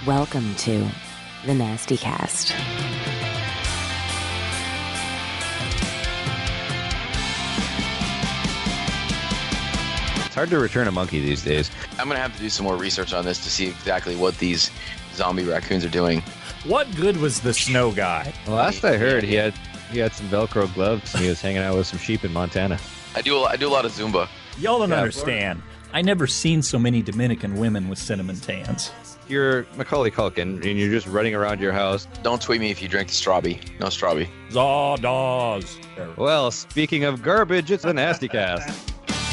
Welcome to the Nasty Cast. It's hard to return a monkey these days. I'm going to have to do some more research on this to see exactly what these zombie raccoons are doing. What good was the snow guy? Well, last I heard, he had some Velcro gloves and he was hanging out with some sheep in Montana. I do a lot of Zumba. Y'all don't understand. I never seen so many Dominican women with cinnamon tans. You're Macaulay Culkin and you're just running around your house. Don't tweet me if you drink the strawberry. No strawberry. Zawdaws. Well, speaking of garbage, it's the Nasty Cast.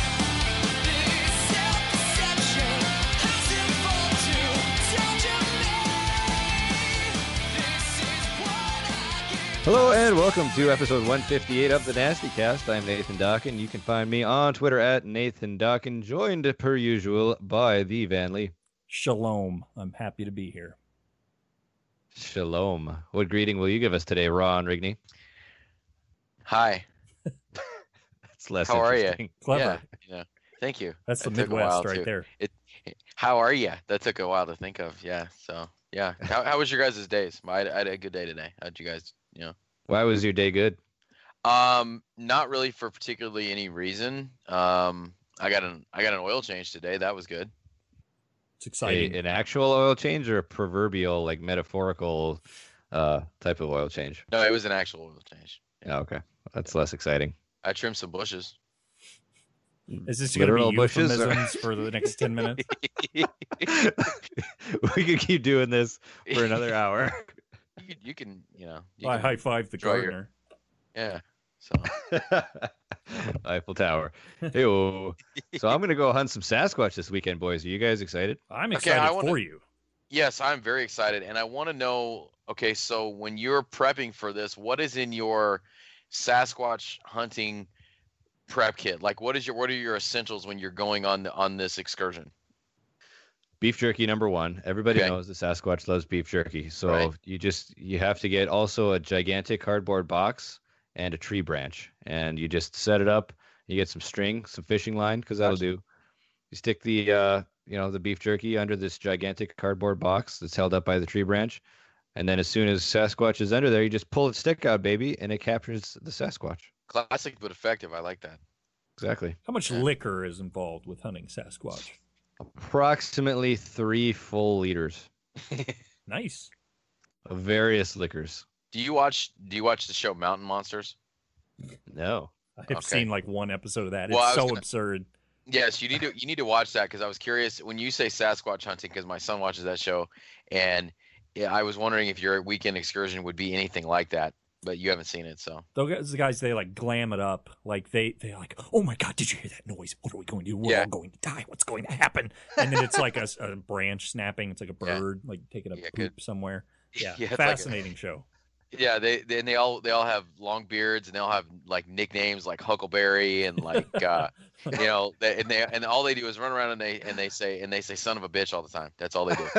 Hello and welcome to episode 158 of the Nasty Cast. I'm Nathan Dawkin. You can find me on Twitter at Nathan Dawkin, joined per usual by the Van Lee. Shalom. I'm happy to be here. Shalom. What greeting will you give us today, Ron Rigney? Hi. That's less How are you? interesting. Clever. Yeah. Thank you. That's the That took a Midwest while, right too. there. How are you? That took a while to think of. Yeah. So, yeah. How was your guys' days? I had a good day today. How'd you guys, Why was your day good? Not really for particularly any reason. I got an oil change today. That was good. It's exciting. An actual oil change or a proverbial, like metaphorical type of oil change? No, it was an actual oil change. Oh, okay. That's less exciting. I trimmed some bushes. Is this going to Literal be bushes, euphemisms for the next 10 minutes? We could keep doing this for another hour. You can. I high-five the enjoy your- gardener. Yeah. So. Eiffel Tower. Hey-o. So I'm going to go hunt some Sasquatch this weekend, boys. Are you guys excited? I'm Okay, excited for you. Yes, I'm very excited, and I want to know. Okay, so when you're prepping for this, what is in your Sasquatch hunting prep kit? Like, what are your essentials when you're going on this excursion? Beef jerky, number one. Everybody Okay. knows that Sasquatch loves beef jerky. So Right. you have to get also a gigantic cardboard box and a tree branch. And you just set it up. You get some string, some fishing line, because that'll Gotcha. do. You stick the the beef jerky under this gigantic cardboard box that's held up by the tree branch. And then as soon as Sasquatch is under there, you just pull its stick out, baby, and it captures the Sasquatch. Classic but effective. I like that. Exactly. How much Yeah. liquor is involved with hunting Sasquatch? Approximately 3 full liters Nice. of various liquors. Do you watch the show Mountain Monsters? No. I've Okay. seen like one episode of that. Well, I It's was so gonna- absurd. Yes, you need to watch that because I was curious when you say Sasquatch hunting because my son watches that show, and yeah, I was wondering if your weekend excursion would be anything like that, but you haven't seen it, so Those guys, they like glam it up. Like they're like, oh my God, did you hear that noise? What are we going to do? We're Yeah. all going to die. What's going to happen? And then it's like a branch snapping. It's like a Yeah. bird, like taking a Yeah, poop good. somewhere. Yeah, Yeah, it's like fascinating show. yeah, they all have long beards and they all have like nicknames like Huckleberry and like and all they do is run around and they say son of a bitch all the time. That's all they do.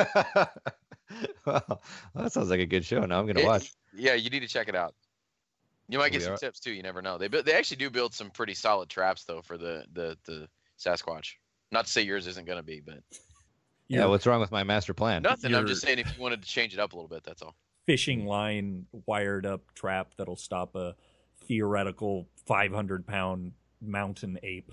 Well, that sounds like a good show. Now I'm going to watch. Yeah, you need to check it out. You might get We some are- tips too. You never know. They actually do build some pretty solid traps though for the Sasquatch. Not to say yours isn't going to be, but Yeah, what's wrong with my master plan? nothing. I'm Your- just saying if you wanted to change it up a little bit, that's all. Fishing line wired up trap that'll stop a theoretical 500-pound mountain ape.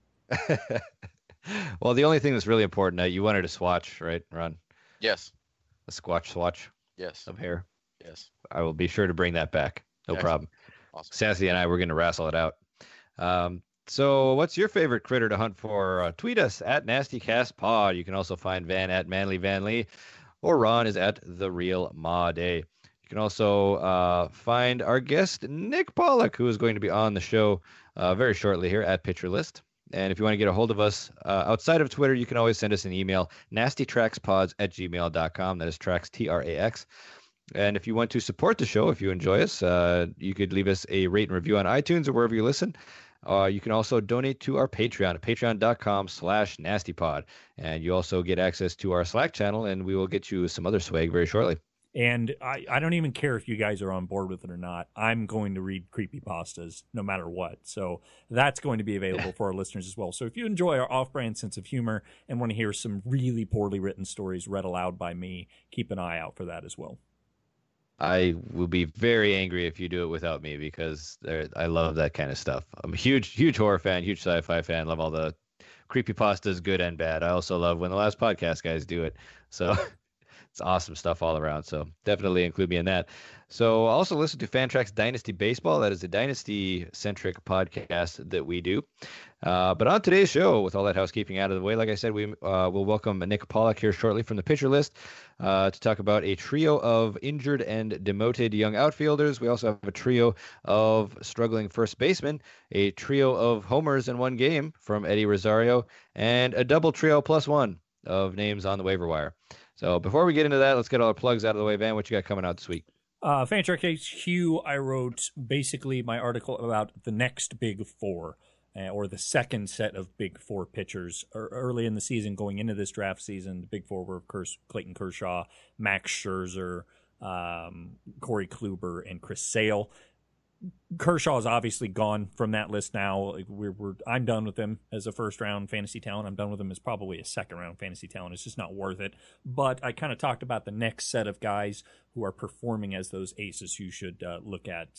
Well, the only thing that's really important, you wanted a swatch, right, Ron? Yes. A squatch swatch Yes. of hair. Yes. I will be sure to bring that back. No Excellent. problem. Awesome. Sassy and I, we're going to wrestle it out. So what's your favorite critter to hunt for? Tweet us at NastyCastPod. You can also find Van at ManlyVanLee, or Ron is at The Real Ma Day. You can also find our guest, Nick Pollock, who is going to be on the show very shortly here at Picture List. And if you want to get a hold of us outside of Twitter, you can always send us an email, nastytrackspods@gmail.com. That is tracks, Trax. And if you want to support the show, if you enjoy us, you could leave us a rate and review on iTunes or wherever you listen. You can also donate to our Patreon at patreon.com/nastypod. And you also get access to our Slack channel, and we will get you some other swag very shortly. And I don't even care if you guys are on board with it or not. I'm going to read creepypastas no matter what. So that's going to be available for our listeners as well. So if you enjoy our off-brand sense of humor and want to hear some really poorly written stories read aloud by me, keep an eye out for that as well. I will be very angry if you do it without me because I love that kind of stuff. I'm a huge horror fan, huge sci-fi fan. Love all the creepypastas, good and bad. I also love when the Last Podcast guys do it. So it's awesome stuff all around. So definitely include me in that. So also listen to Fantrax Dynasty Baseball. That is a Dynasty-centric podcast that we do. But on today's show, with all that housekeeping out of the way, like I said, we will welcome Nick Pollock here shortly from the pitcher list to talk about a trio of injured and demoted young outfielders. We also have a trio of struggling first basemen, a trio of homers in one game from Eddie Rosario, and a double trio plus one of names on the waiver wire. So before we get into that, let's get all our plugs out of the way. Van, what you got coming out this week? Fantrax HQ, I wrote basically my article about the next big four, or the second set of big four pitchers. Early in the season, going into this draft season, the big four were Clayton Kershaw, Max Scherzer, Corey Kluber, and Chris Sale. Kershaw is obviously gone from that list now. I'm done with him as a first-round fantasy talent. I'm done with him as probably a second-round fantasy talent. It's just not worth it. But I kind of talked about the next set of guys who are performing as those aces you should look at.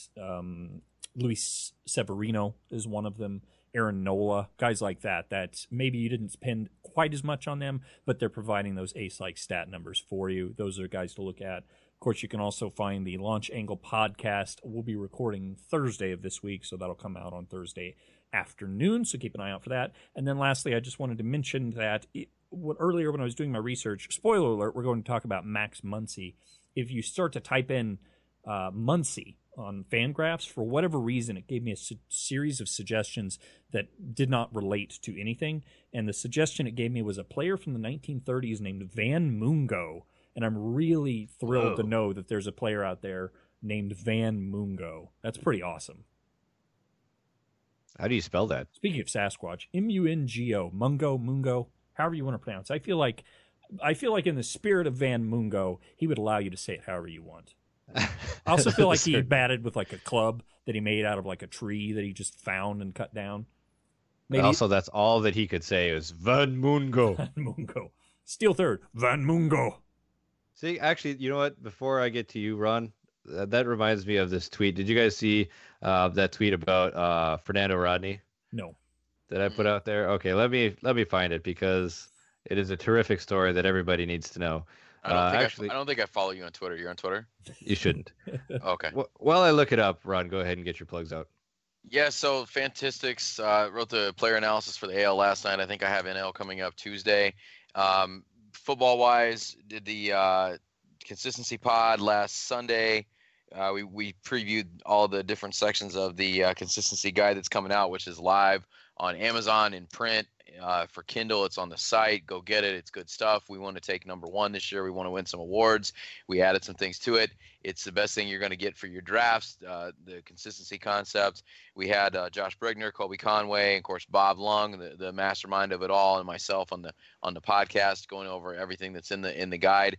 Luis Severino is one of them. Aaron Nola, guys like that maybe you didn't spend quite as much on them, but they're providing those ace-like stat numbers for you. Those are guys to look at. Of course, you can also find the Launch Angle podcast. We'll be recording Thursday of this week, so that'll come out on Thursday afternoon, so keep an eye out for that. And then lastly, I just wanted to mention that earlier when I was doing my research, spoiler alert, we're going to talk about Max Muncy. If you start to type in Muncy on Fangraphs, for whatever reason, it gave me a series of suggestions that did not relate to anything. And the suggestion it gave me was a player from the 1930s named Van Mungo. And I'm really thrilled to know that there's a player out there named Van Mungo. That's pretty awesome. How do you spell that? Speaking of Sasquatch, M-U-N-G-O, Mungo, however you want to pronounce it. I feel like in the spirit of Van Mungo, he would allow you to say it however you want. I also feel like he batted with like a club that he made out of like a tree that he just found and cut down. Maybe. Also, that's all that he could say is Van Mungo. Van Mungo. Steel third, Van Mungo. See, actually, you know what? Before I get to you, Ron, that reminds me of this tweet. Did you guys see that tweet about Fernando Rodney? No. That I put out there? Okay, let me find it because it is a terrific story that everybody needs to know. I don't think I follow you on Twitter. You're on Twitter? You shouldn't. Okay. While I look it up, Ron, go ahead and get your plugs out. Yeah, so Fantistics wrote the player analysis for the AL last night. I think I have NL coming up Tuesday. Football-wise, did the consistency pod last Sunday. We previewed all the different sections of the consistency guide that's coming out, which is live on Amazon in print. For Kindle, it's on the site. Go get it. It's good stuff. We want to take number one this year. We want to win some awards. We added some things to it. It's the best thing you're going to get for your drafts, the consistency concept. We had Josh Bregner, Colby Conway, and of course Bob Lung, the mastermind of it all, and myself on the podcast, going over everything that's in the guide.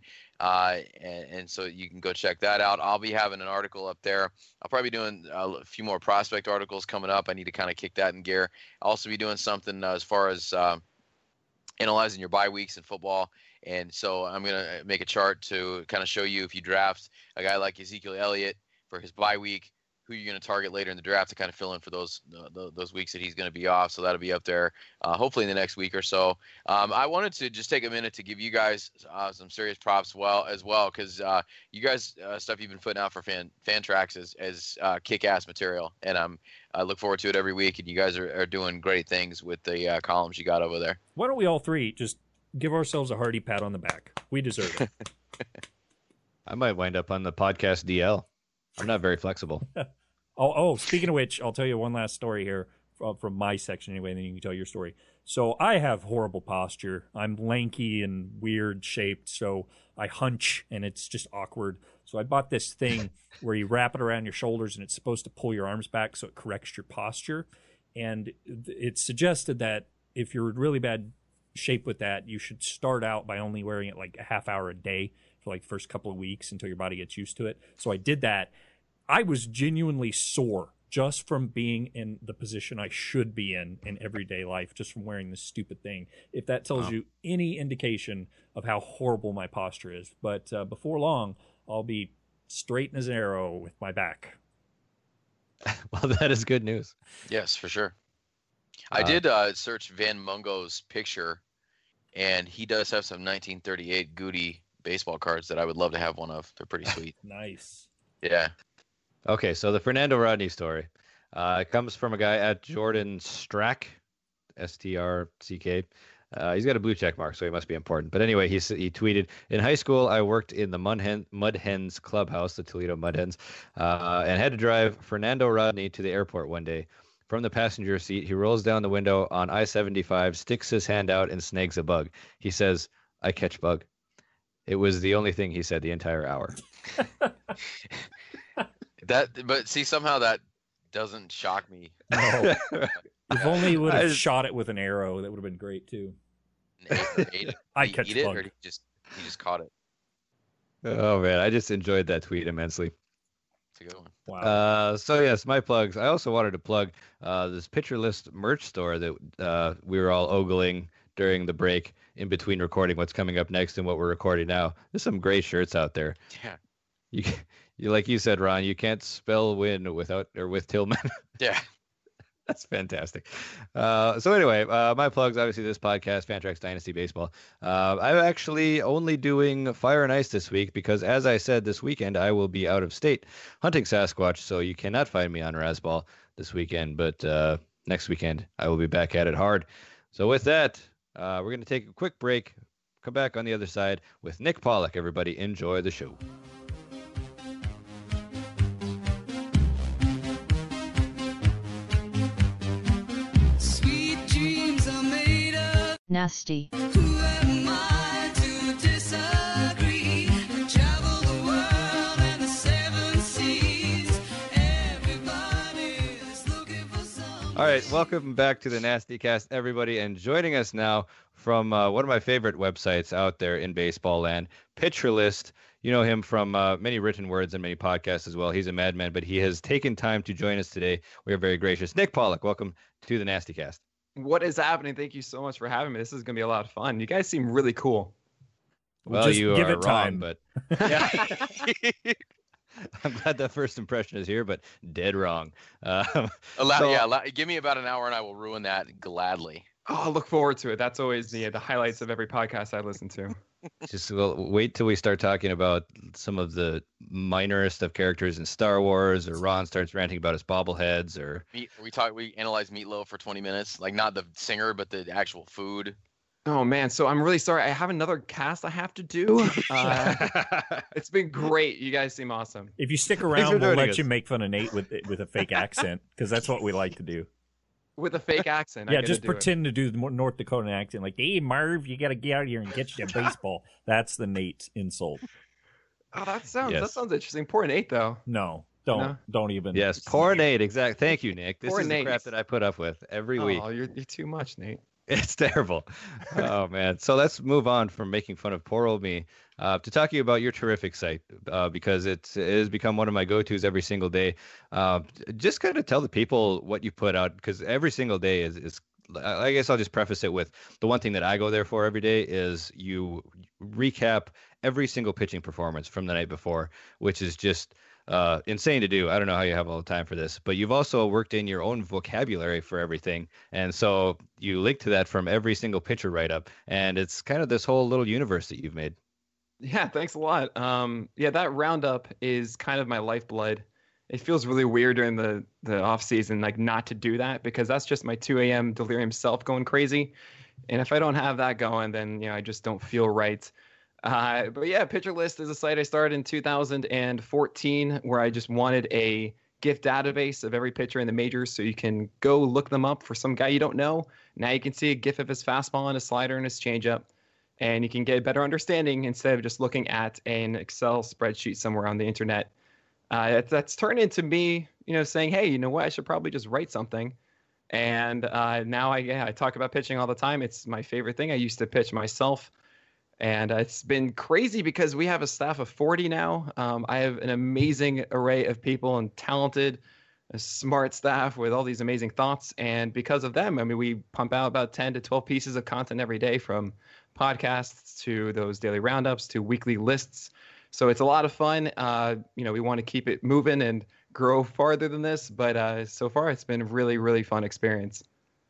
And so you can go check that out. I'll be having an article up there. I'll probably be doing a few more prospect articles coming up. I need to kind of kick that in gear. I'll also be doing something as far as analyzing your bye weeks in football. And so I'm going to make a chart to kind of show you, if you draft a guy like Ezekiel Elliott for his bye week, who you're going to target later in the draft to kind of fill in for those weeks that he's going to be off. So that'll be up there hopefully in the next week or so. I wanted to just take a minute to give you guys some serious props as well, because you guys stuff you've been putting out for Fantrax as kick-ass material, and I look forward to it every week, and you guys are doing great things with the columns you got over there. Why don't we all three just give ourselves a hearty pat on the back? We deserve it. I might wind up on the podcast DL. I'm not very flexible. Speaking of which, I'll tell you one last story here from my section anyway, and then you can tell your story. So I have horrible posture. I'm lanky and weird shaped, so I hunch, and it's just awkward. So I bought this thing where you wrap it around your shoulders, and it's supposed to pull your arms back so it corrects your posture. And it suggested that if you're in really bad shape with that, you should start out by only wearing it like a half hour a day, for like first couple of weeks until your body gets used to it. So I did that. I was genuinely sore just from being in the position I should be in everyday life, just from wearing this stupid thing. If that tells you any indication of how horrible my posture is. But before long, I'll be straight as an arrow with my back. Well, that is good news. Yes, for sure. I did search Van Mungo's picture, and he does have some 1938 Goody baseball cards that I would love to have one of. They're pretty sweet. Nice. Yeah. Okay, so the Fernando Rodney story comes from a guy at Jordan Strack, STRCK. He's got a blue check mark, so he must be important. But anyway, he tweeted, in high school, I worked in the Mud Hens clubhouse, the Toledo Mud Hens, and had to drive Fernando Rodney to the airport one day. From the passenger seat, he rolls down the window on I-75, sticks his hand out, and snags a bug. He says, I catch bug. It was the only thing he said the entire hour. But see, somehow that doesn't shock me. No. If only he would have shot it with an arrow, that would have been great too. I catch bug. Or he just caught it. Oh man, I just enjoyed that tweet immensely. It's a good one. Wow. So yes, my plugs. I also wanted to plug this Pitcher List merch store that we were all ogling during the break in between recording what's coming up next and what we're recording now. There's some great shirts out there. Yeah. You like you said, Ron, you can't spell win without or with Tillman. Yeah. That's fantastic. So anyway, my plugs, obviously this podcast, Fantrax Dynasty Baseball. I'm actually only doing Fire and Ice this week because, as I said, this weekend I will be out of state hunting Sasquatch, so you cannot find me on Razzball this weekend. But next weekend I will be back at it hard. So with that, we're going to take a quick break. Come back on the other side with Nick Pollock. Everybody enjoy the show. Nasty. Who am I to disagree? Travel the world and the seven seas. Everybody's looking for some. All right, welcome back to the Nasty Cast, everybody, and joining us now from one of my favorite websites out there in baseball land, Pitcher List. You know him from many written words and many podcasts as well. He's a madman, but he has taken time to join us today. We are very gracious. Nick Pollock, welcome to the Nasty Cast. What is happening? Thank you so much for having me. This is going to be a lot of fun. You guys seem really cool. Well, just you give are it time. wrong, but yeah. I'm glad that first impression is here, but dead wrong. Give me about an hour and I will ruin that gladly. Oh, I look forward to it. That's always the highlights of every podcast I listen to. Just wait till we start talking about some of the minorest of characters in Star Wars, or Ron starts ranting about his bobbleheads, or We analyze Meatloaf for 20 minutes, like not the singer, but the actual food. Oh man, so I'm really sorry. I have another cast I have to do. It's been great. You guys seem awesome. If you stick for around, we'll joining let us. you make fun of Nate with a fake accent, because that's what we like to do. With a fake accent. I Yeah, gotta just do it. pretend to do the North Dakota accent, like, "Hey, Marv, you got to get out of here and get you a baseball." That's the Nate insult. Oh, that sounds Yes. interesting. Poor Nate though. No, No? don't even. yes, poor Nate. Exact. Thank you, Nick. This Poor is Nate. the crap that I put up with every week. Oh, you're too much, Nate. It's terrible. Oh man. So let's move on from making fun of poor old me to talking about your terrific site because it has become one of my go-tos every single day. Just kind of tell the people what you put out, because every single day is. I guess I'll just preface it with the one thing that I go there for every day is you recap every single pitching performance from the night before, which is just insane to do. I don't know how you have all the time for this, but you've also worked in your own vocabulary for everything. And so you link to that from every single pitcher write-up. And it's kind of this whole little universe that you've made. Yeah, thanks a lot. That roundup is kind of my lifeblood. It feels really weird during the off season, like not to do that, because that's just my 2 a.m. delirium self going crazy. And if I don't have that going, then I just don't feel right. But yeah, Pitcher List is a site I started in 2014 where I just wanted a GIF database of every pitcher in the majors, so you can go look them up for some guy you don't know. Now you can see a GIF of his fastball and his slider and his changeup, and you can get a better understanding instead of just looking at an Excel spreadsheet somewhere on the internet. That's turned into me, saying, hey, you know what? I should probably just write something. And now I talk about pitching all the time. It's my favorite thing. I used to pitch myself. And it's been crazy because we have a staff of 40 now. I have an amazing array of people and talented, smart staff with all these amazing thoughts. And because of them, I mean, we pump out about 10 to 12 pieces of content every day, from podcasts to those daily roundups to weekly lists. So it's a lot of fun. We want to keep it moving and grow farther than this. But so far, it's been a really, really fun experience.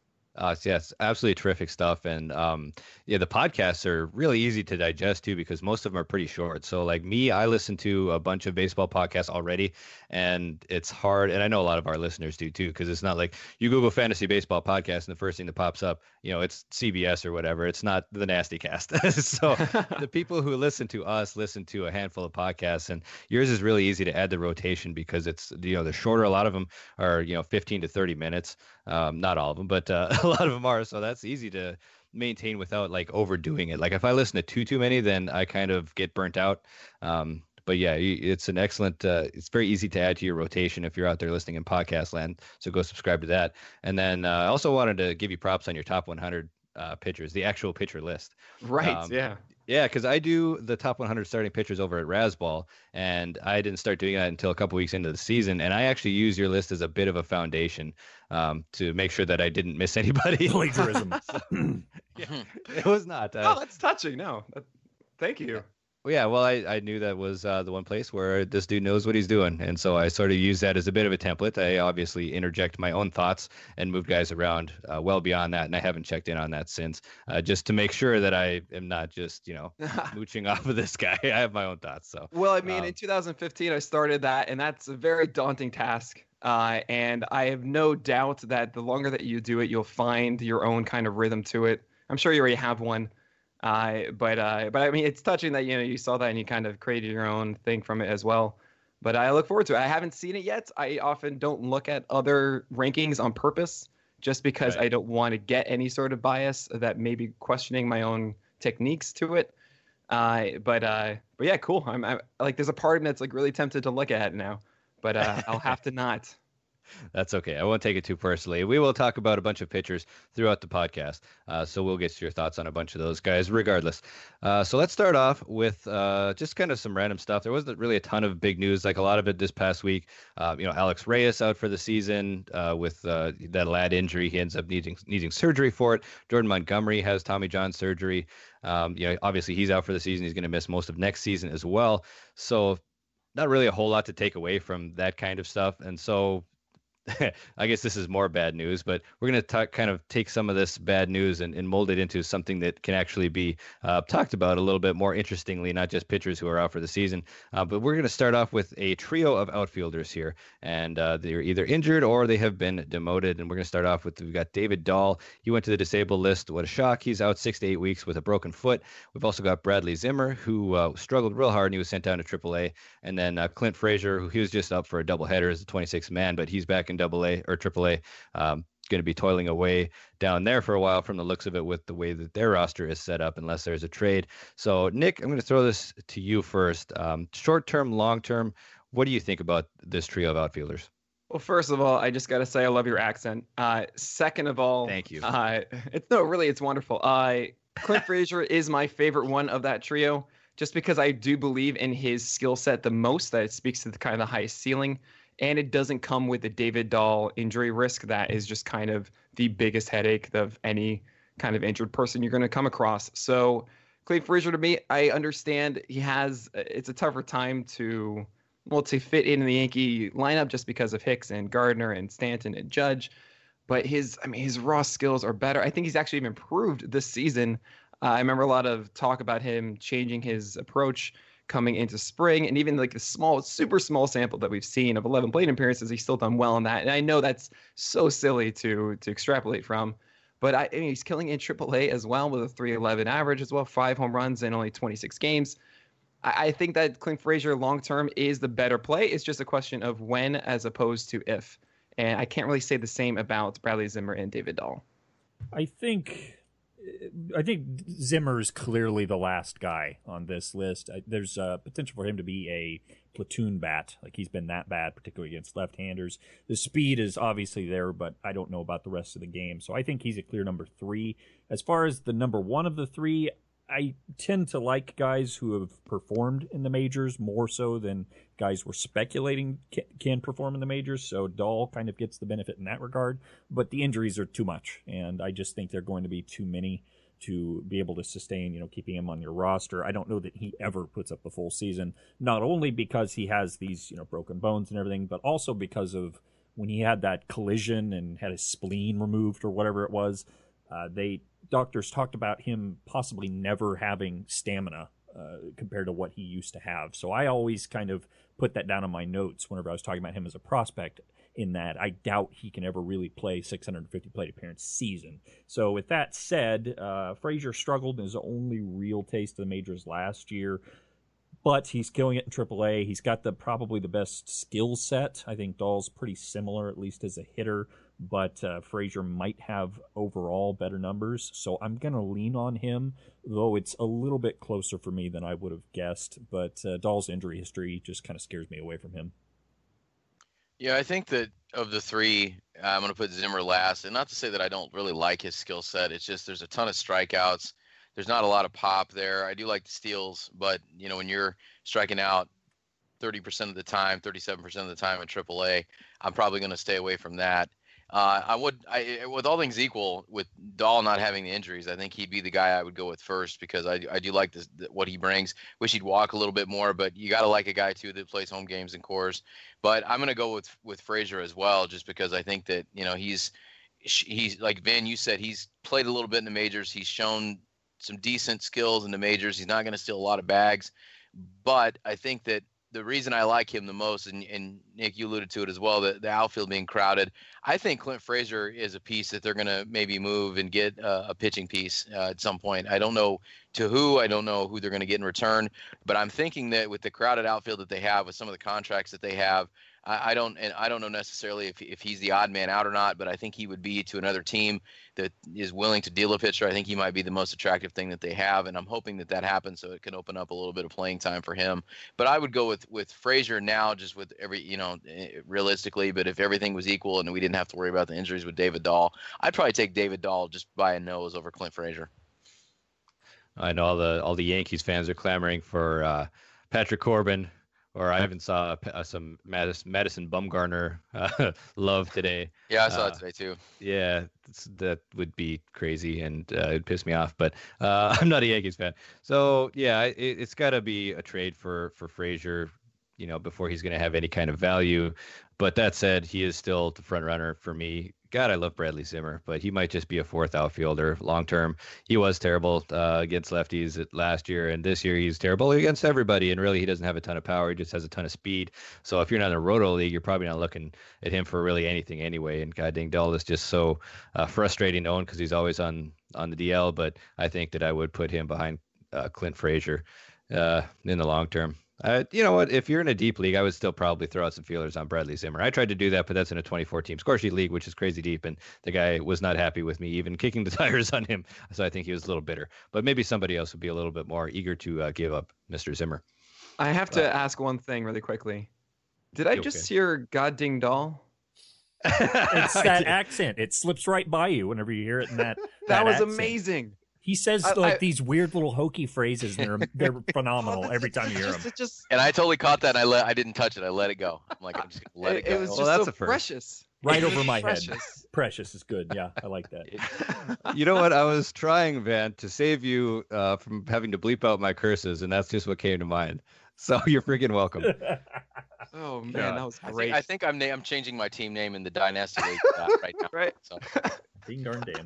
Yes, absolutely terrific stuff. And the podcasts are really easy to digest too, because most of them are pretty short. So like me, I listen to a bunch of baseball podcasts already, and it's hard. And I know a lot of our listeners do too, because it's not like you Google fantasy baseball podcast and the first thing that pops up, it's CBS or whatever. It's not the Nasty Cast. So the people who listen to us listen to a handful of podcasts, and yours is really easy to add the rotation because it's, they're shorter. A lot of them are, 15 to 30 minutes. Not all of them, but a lot of them are. So that's easy to maintain without like overdoing it. Like if I listen to too many, then I kind of get burnt out. But yeah, it's an excellent, it's very easy to add to your rotation if you're out there listening in podcast land. So go subscribe to that. And then I also wanted to give you props on your top 100 pitchers, the actual pitcher list. Right. Yeah. Yeah, because I do the top 100 starting pitchers over at Razzball, and I didn't start doing that until a couple weeks into the season. And I actually use your list as a bit of a foundation to make sure that I didn't miss anybody. Plagiarism. Yeah, it was not. Oh, that's touching. No, thank you. Yeah, well, I knew that was the one place where this dude knows what he's doing. And so I sort of use that as a bit of a template. I obviously interject my own thoughts and move guys around well beyond that. And I haven't checked in on that since, just to make sure that I am not just, mooching off of this guy. I have my own thoughts. So, well, I mean, in 2015, I started that, and that's a very daunting task. And I have no doubt that the longer that you do it, you'll find your own kind of rhythm to it. I'm sure you already have one. But I mean, it's touching that, you saw that and you kind of created your own thing from it as well. But I look forward to it. I haven't seen it yet. I often don't look at other rankings on purpose just because I don't want to get any sort of bias that may be questioning my own techniques to it. But yeah, cool. I'm like, there's a part of me that's like really tempted to look at it now, but I'll have to not. That's okay. I won't take it too personally. We will talk about a bunch of pitchers throughout the podcast. So we'll get to your thoughts on a bunch of those guys regardless. So let's start off with just kind of some random stuff. There wasn't really a ton of big news, like a lot of it this past week. Alex Reyes out for the season with that lat injury. He ends up needing surgery for it. Jordan Montgomery has Tommy John surgery. Obviously he's out for the season. He's going to miss most of next season as well. So not really a whole lot to take away from that kind of stuff. And so I guess this is more bad news, but we're going to kind of take some of this bad news and mold it into something that can actually be talked about a little bit more interestingly, not just pitchers who are out for the season. But we're going to start off with a trio of outfielders here, and they're either injured or they have been demoted. And we're going to start off with, we've got David Dahl. He went to the disabled list. What a shock. He's out 6 to 8 weeks with a broken foot. We've also got Bradley Zimmer, who struggled real hard, and he was sent down to AAA. And then Clint Frazier, who he was just up for a doubleheader as a 26th man, but he's back in AA or AAA, going to be toiling away down there for a while from the looks of it with the way that their roster is set up, unless there's a trade. So, Nick, I'm going to throw this to you first. Short term, long term, what do you think about this trio of outfielders? Well, first of all, I just got to say I love your accent. Second of all, thank you. It's wonderful. Clint Frazier is my favorite one of that trio, just because I do believe in his skill set the most, that it speaks to the kind of the highest ceiling. And it doesn't come with the David Dahl injury risk that is just kind of the biggest headache of any kind of injured person you're going to come across. So Clint Frazier, to me, I understand it's a tougher time to fit in the Yankee lineup just because of Hicks and Gardner and Stanton and Judge. But his raw skills are better. I think he's actually even improved this season. I remember a lot of talk about him changing his approach coming into spring, and even like the super small sample that we've seen of 11 plate appearances, he's still done well in that. And I know that's so silly to extrapolate from, but I mean, he's killing in AAA as well with a 3.11 average as well, 5 home runs in only 26 games. I think that Clint Frazier long term is the better play. It's just a question of when as opposed to if. And I can't really say the same about Bradley Zimmer and David Dahl. I think Zimmer is clearly the last guy on this list. There's potential for him to be a platoon bat. Like, he's been that bad, particularly against left-handers. The speed is obviously there, but I don't know about the rest of the game. So I think he's a clear number 3. As far as the number 1 of the 3, I tend to like guys who have performed in the majors more so than guys we're speculating can perform in the majors. So Dahl kind of gets the benefit in that regard. But the injuries are too much, and I just think they're going to be too many to be able to sustain, keeping him on your roster. I don't know that he ever puts up the full season, not only because he has these, broken bones and everything, but also because of when he had that collision and had his spleen removed or whatever it was. Doctors talked about him possibly never having stamina compared to what he used to have. So I always kind of put that down in my notes whenever I was talking about him as a prospect, in that I doubt he can ever really play 650 plate appearance season. So with that said, Frazier struggled in his only real taste of the majors last year, but he's killing it in AAA. He's got probably the best skill set. I think Dahl's pretty similar, at least as a hitter, but Frazier might have overall better numbers. So I'm going to lean on him, though it's a little bit closer for me than I would have guessed. But Dahl's injury history just kind of scares me away from him. Yeah, I think that of the three, I'm going to put Zimmer last. And not to say that I don't really like his skill set. It's just there's a ton of strikeouts. There's not a lot of pop there. I do like the steals, but, when you're striking out 30% of the time, 37% of the time in AAA, I'm probably going to stay away from that. With all things equal, with Dahl not having the injuries, I think he'd be the guy I would go with first, because I do like what he brings. Wish he'd walk a little bit more, but you got to like a guy too that plays home games and cores. But I'm going to go with Frazier as well, just because I think that he's like Van, you said, he's played a little bit in the majors. He's shown some decent skills in the majors. He's not going to steal a lot of bags, but I think that the reason I like him the most, and Nick, you alluded to it as well, the outfield being crowded. I think Clint Frazier is a piece that they're going to maybe move and get a pitching piece at some point. I don't know to who. I don't know who they're going to get in return. But I'm thinking that with the crowded outfield that they have, with some of the contracts that they have, I don't know necessarily if he's the odd man out or not, but I think he would be to another team that is willing to deal a pitcher. I think he might be the most attractive thing that they have, and I'm hoping that happens so it can open up a little bit of playing time for him. But I would go with Frazier now, just with realistically, but if everything was equal and we didn't have to worry about the injuries with David Dahl, I'd probably take David Dahl just by a nose over Clint Frazier. I know all the Yankees fans are clamoring for Patrick Corbin. Or I even saw some Madison Bumgarner love today. Yeah, I saw it today too. Yeah, that would be crazy, and it'd piss me off. But I'm not a Yankees fan, so yeah, it's got to be a trade for Frazier, before he's going to have any kind of value. But that said, he is still the front runner for me. God, I love Bradley Zimmer, but he might just be a fourth outfielder long term. He was terrible against lefties last year, and this year he's terrible against everybody. And really, he doesn't have a ton of power; he just has a ton of speed. So if you're not in a roto league, you're probably not looking at him for really anything anyway. And God dang, Dahl is just so frustrating to own because he's always on the DL. But I think that I would put him behind Clint Frazier in the long term. You know what? If you're in a deep league, I would still probably throw out some feelers on Bradley Zimmer. I tried to do that, but that's in a 24-team score sheet league, which is crazy deep, and the guy was not happy with me even kicking the tires on him. So I think he was a little bitter. But maybe somebody else would be a little bit more eager to give up Mr. Zimmer. I have to ask one thing really quickly. Did I just hear God ding Dahl? It's that accent. It slips right by you whenever you hear it in that That was accent. amazing. He says these weird little hokey phrases, and they're phenomenal every time you hear them. And I totally caught that. And I didn't touch it. I let it go. I'm like, I'm just gonna let it go. It was just that's so a first. precious. Right over my head. Precious. Precious is good. Yeah, I like that. You know what? I was trying, Van, to save you from having to bleep out my curses, and that's just what came to mind. So you're freaking welcome. Oh man, Yeah. that was great. I think I'm changing my team name in the Dynasty League right now. Right. So, Ding darn Dan.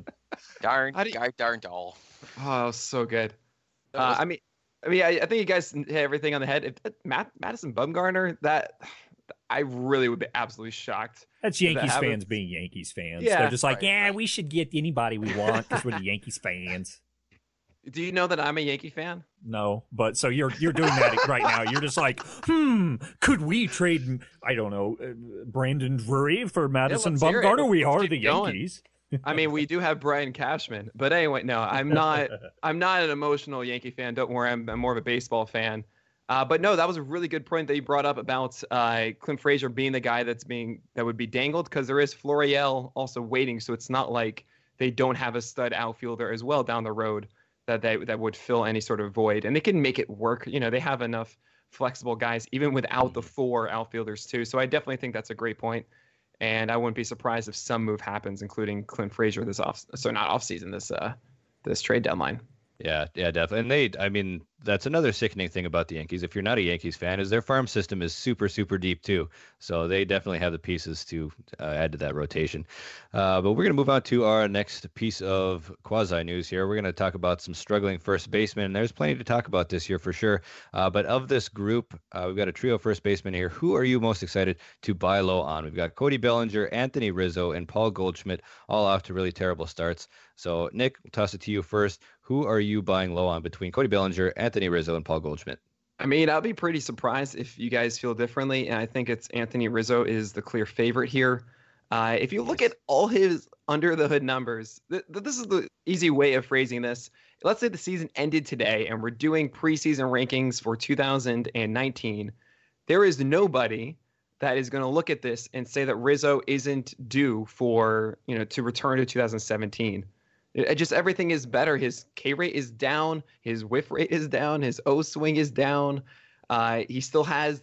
darn Dahl. Oh, that was so good. That was- I think you guys hit everything on the head. If Madison Bumgarner, that I really would be absolutely shocked. That's Yankees fans being Yankees fans. Yeah. They're just like, Right. we should get anybody we want because we're the Yankees fans. Do you know that I'm a Yankee fan? No, but so you're doing that right now. You're just like, could we trade, I don't know, Brandon Drury for Madison let's hear it. Bumgarner? We Let's are keep the going. Yankees. I mean, we do have Brian Cashman, but anyway, no, I'm not. I'm not an emotional Yankee fan. Don't worry, I'm more of a baseball fan. But no, that was a really good point that you brought up about Clint Frazier being the guy that would be dangled, because there is Florial also waiting, so it's not like they don't have a stud outfielder as well down the road. that would fill any sort of void, and they can make it work. They have enough flexible guys even without the 4 outfielders too. So I definitely think that's a great point, and I wouldn't be surprised if some move happens, including Clint Frazier not off season, this trade deadline. Yeah, definitely. And that's another sickening thing about the Yankees. If you're not a Yankees fan, is their farm system is super, super deep too. So they definitely have the pieces to add to that rotation. But we're going to move on to our next piece of quasi news here. We're going to talk about some struggling first basemen. There's plenty to talk about this year for sure. But of this group, we've got a trio of first basemen here. Who are you most excited to buy low on? We've got Cody Bellinger, Anthony Rizzo, and Paul Goldschmidt, all off to really terrible starts. So Nick, I'll toss it to you first. Who are you buying low on between Cody Bellinger, Anthony Rizzo, and Paul Goldschmidt? I'll be pretty surprised if you guys feel differently, and I think it's Anthony Rizzo is the clear favorite here. If you look at all his under-the-hood numbers, this is the easy way of phrasing this. Let's say the season ended today, and we're doing preseason rankings for 2019. There is nobody that is going to look at this and say that Rizzo isn't due for, to return to 2017. Just everything is better. His K rate is down. His whiff rate is down. His O swing is down. He still has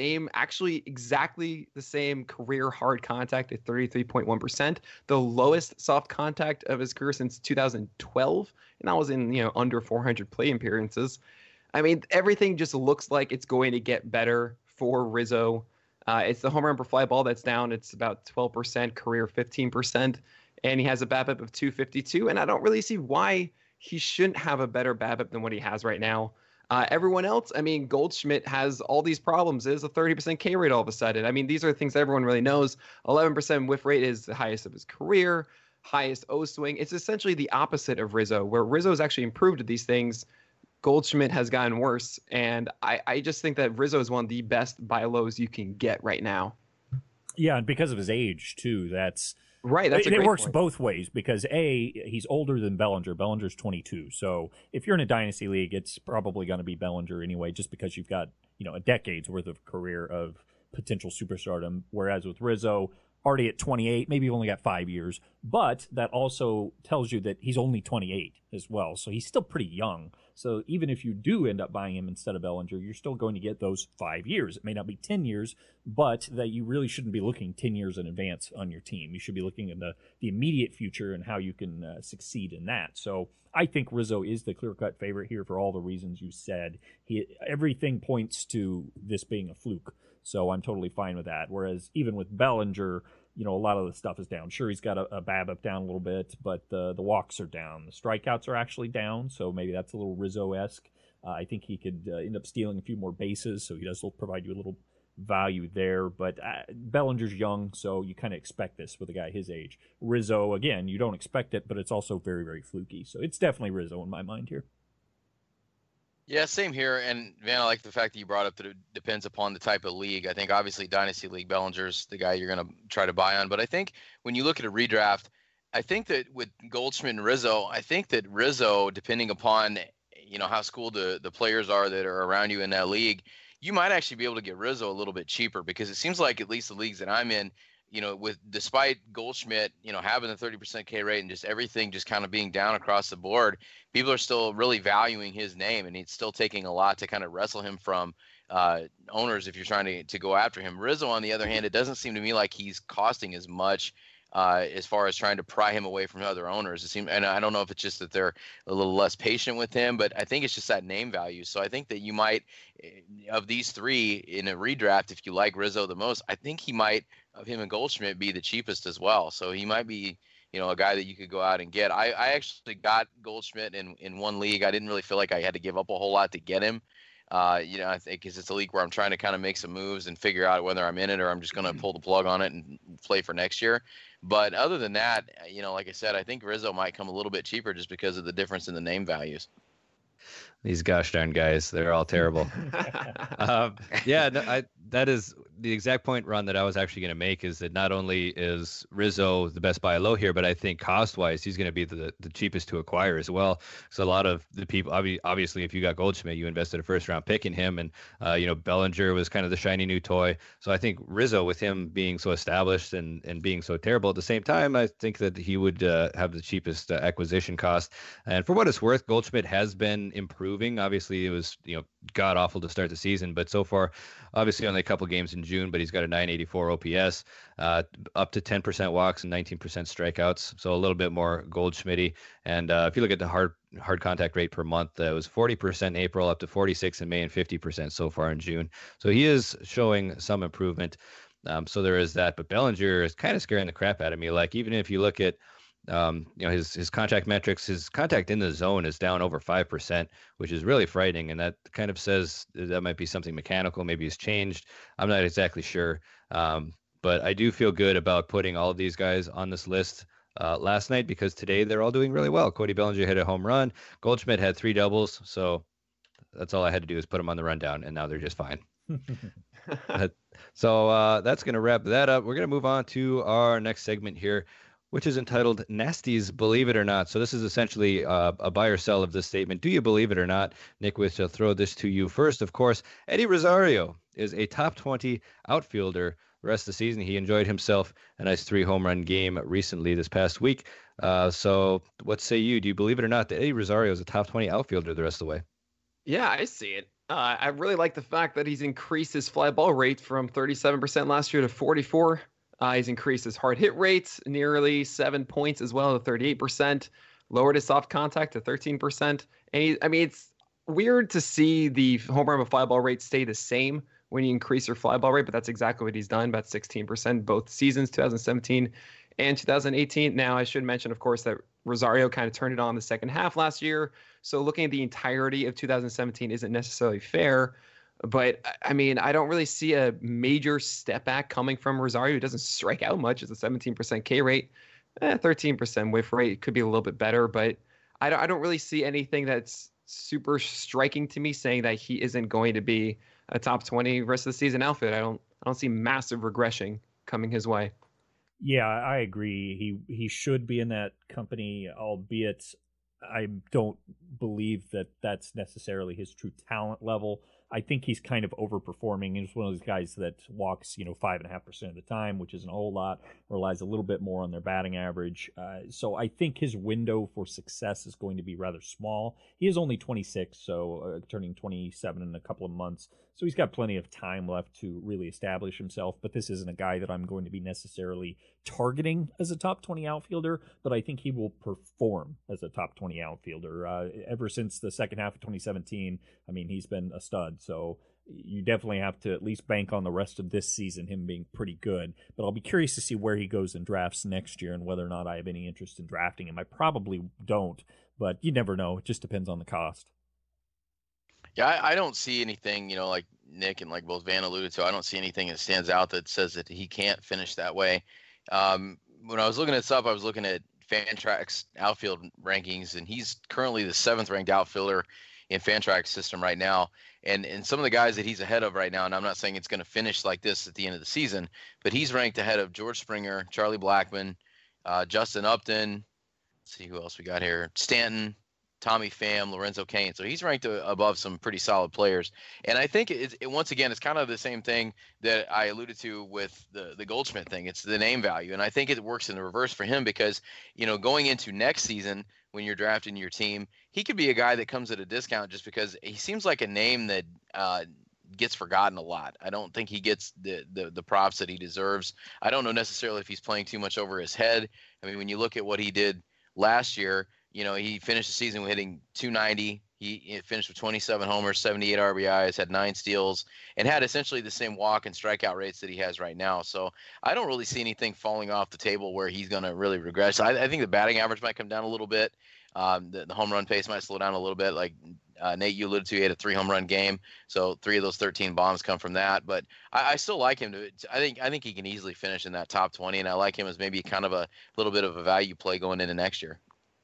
exactly the same career hard contact at 33.1%, the lowest soft contact of his career since 2012, and that was in under 400 play appearances. Everything just looks like it's going to get better for Rizzo. It's the home run per fly ball that's down. It's about 12%, career 15%. And he has a BABIP of 252, and I don't really see why he shouldn't have a better BABIP than what he has right now. Everyone else, Goldschmidt has all these problems. It is a 30% K rate all of a sudden. These are things everyone really knows. 11% whiff rate is the highest of his career, highest O swing. It's essentially the opposite of Rizzo, where Rizzo has actually improved at these things. Goldschmidt has gotten worse, and I just think that Rizzo is one of the best buy lows you can get right now. Yeah, and because of his age, too, that's... Right, that's a great it works point. both ways because he's older than Bellinger. Bellinger's 22, so if you're in a dynasty league, it's probably going to be Bellinger anyway, just because you've got a decade's worth of career of potential superstardom. Whereas with Rizzo, already at 28, maybe you've only got 5 years, but that also tells you that he's only 28 as well, so he's still pretty young. So even if you do end up buying him instead of Bellinger, you're still going to get those 5 years. It may not be 10 years, but that you really shouldn't be looking 10 years in advance on your team. You should be looking at the immediate future and how you can succeed in that. So I think Rizzo is the clear-cut favorite here for all the reasons you said. Everything points to this being a fluke, so I'm totally fine with that. Whereas even with Bellinger, a lot of the stuff is down. Sure, he's got a BABIP down a little bit, but the walks are down. The strikeouts are actually down, so maybe that's a little Rizzo-esque. I think he could end up stealing a few more bases, so he does provide you a little value there. But Bellinger's young, so you kind of expect this with a guy his age. Rizzo, again, you don't expect it, but it's also very, very fluky. So it's definitely Rizzo in my mind here. Yeah, same here. And Van, I like the fact that you brought up that it depends upon the type of league. I think obviously Dynasty League, Bellinger's the guy you're going to try to buy on. But I think when you look at a redraft, I think that with Goldschmidt and Rizzo, I think that Rizzo, depending upon how schooled the players are that are around you in that league, you might actually be able to get Rizzo a little bit cheaper, because it seems like at least the leagues that I'm in, despite Goldschmidt, having the 30% K rate and just everything just kind of being down across the board, people are still really valuing his name, and it's still taking a lot to kind of wrestle him from owners if you're trying to go after him. Rizzo, on the other hand, it doesn't seem to me like he's costing as much as far as trying to pry him away from other owners. It seems, and I don't know if it's just that they're a little less patient with him, but I think it's just that name value. So I think that you might, of these three in a redraft, if you like Rizzo the most, I think he might, of him and Goldschmidt, be the cheapest as well. So he might be, a guy that you could go out and get. I actually got Goldschmidt in one league. I didn't really feel like I had to give up a whole lot to get him. I think because it's a league where I'm trying to kind of make some moves and figure out whether I'm in it or I'm just going to pull the plug on it and play for next year. But other than that, like I said, I think Rizzo might come a little bit cheaper just because of the difference in the name values. These gosh darn guys, they're all terrible. Yeah, no, that is the exact point, Ron, that I was actually going to make, is that not only is Rizzo the best buy low here, but I think cost-wise, he's going to be the cheapest to acquire as well. So a lot of the people, obviously, if you got Goldschmidt, you invested a first-round pick in him, and Bellinger was kind of the shiny new toy. So I think Rizzo, with him being so established and being so terrible at the same time, I think that he would have the cheapest acquisition cost. And for what it's worth, Goldschmidt has been improving. Obviously, it was god awful to start the season, but so far, obviously only a couple games in June, but he's got a 984 OPS, up to 10% walks and 19% strikeouts, so a little bit more Goldschmidt-y. And if you look at the hard contact rate per month, it was 40% in April, up to 46 in May, and 50% so far in June. So he is showing some improvement. So there is that. But Bellinger is kind of scaring the crap out of me. Like, even if you look at his contact metrics, his contact in the zone is down over 5%, which is really frightening. And that kind of says that might be something mechanical. Maybe it's changed. I'm not exactly sure. But I do feel good about putting all of these guys on this list last night, because today they're all doing really well. Cody Bellinger hit a home run. Goldschmidt had 3 doubles. So that's all I had to do is put them on the rundown, and now they're just fine. So that's going to wrap that up. We're going to move on to our next segment here, which is entitled Nasty's Believe It or Not. So this is essentially a buy or sell of this statement. Do you believe it or not? Nick, we shall throw this to you first. Of course, Eddie Rosario is a top 20 outfielder the rest of the season. He enjoyed himself a nice 3 home run game recently this past week. So what say you? Do you believe it or not that Eddie Rosario is a top 20 outfielder the rest of the way? Yeah, I see it. I really like the fact that he's increased his fly ball rate from 37% last year to 44%. He's increased his hard hit rates nearly 7 points as well to 38%, lowered his soft contact to 13%. And it's weird to see the home run and fly ball rate stay the same when you increase your fly ball rate, but that's exactly what he's done, about 16% both seasons, 2017 and 2018. Now, I should mention, of course, that Rosario kind of turned it on the second half last year. So looking at the entirety of 2017 isn't necessarily fair. But, I don't really see a major step back coming from Rosario. He doesn't strike out much. It's a 17% K rate, 13% whiff rate. Could be a little bit better, but I don't really see anything that's super striking to me saying that he isn't going to be a top 20 rest of the season outfit. I don't see massive regression coming his way. Yeah, I agree. He should be in that company, albeit I don't believe that that's necessarily his true talent level. I think he's kind of overperforming. He's one of those guys that walks, 5.5% of the time, which isn't a whole lot, relies a little bit more on their batting average. So I think his window for success is going to be rather small. He is only 26, so turning 27 in a couple of months. So he's got plenty of time left to really establish himself. But this isn't a guy that I'm going to be necessarily targeting as a top 20 outfielder, but I think he will perform as a top 20 outfielder. Ever since the second half of 2017, he's been a stud. So you definitely have to at least bank on the rest of this season, him being pretty good. But I'll be curious to see where he goes in drafts next year and whether or not I have any interest in drafting him. I probably don't, but you never know. It just depends on the cost. Yeah, I don't see anything, like Nick and like both Van alluded to, I don't see anything that stands out that says that he can't finish that way. When I was looking this up, I was looking at Fantrax outfield rankings, and he's currently the 7th ranked outfielder in Fantrax system right now. And some of the guys that he's ahead of right now, and I'm not saying it's going to finish like this at the end of the season, but he's ranked ahead of George Springer, Charlie Blackmon, Justin Upton. Let's see who else we got here. Stanton, Tommy Pham, Lorenzo Cain. So he's ranked above some pretty solid players. And I think once again, it's kind of the same thing that I alluded to with the Goldschmidt thing. It's the name value. And I think it works in the reverse for him because, going into next season, when you're drafting your team, he could be a guy that comes at a discount just because he seems like a name that gets forgotten a lot. I don't think he gets the props that he deserves. I don't know necessarily if he's playing too much over his head. When you look at what he did last year, he finished the season hitting .290. He finished with 27 homers, 78 RBIs, had 9 steals, and had essentially the same walk and strikeout rates that he has right now. So I don't really see anything falling off the table where he's going to really regress. I think the batting average might come down a little bit. The home run pace might slow down a little bit. Like Nate, you alluded to, he had a 3 home run game. So 3 of those 13 bombs come from that. But I still like him. I think he can easily finish in that top 20, and I like him as maybe kind of a little bit of a value play going into next year.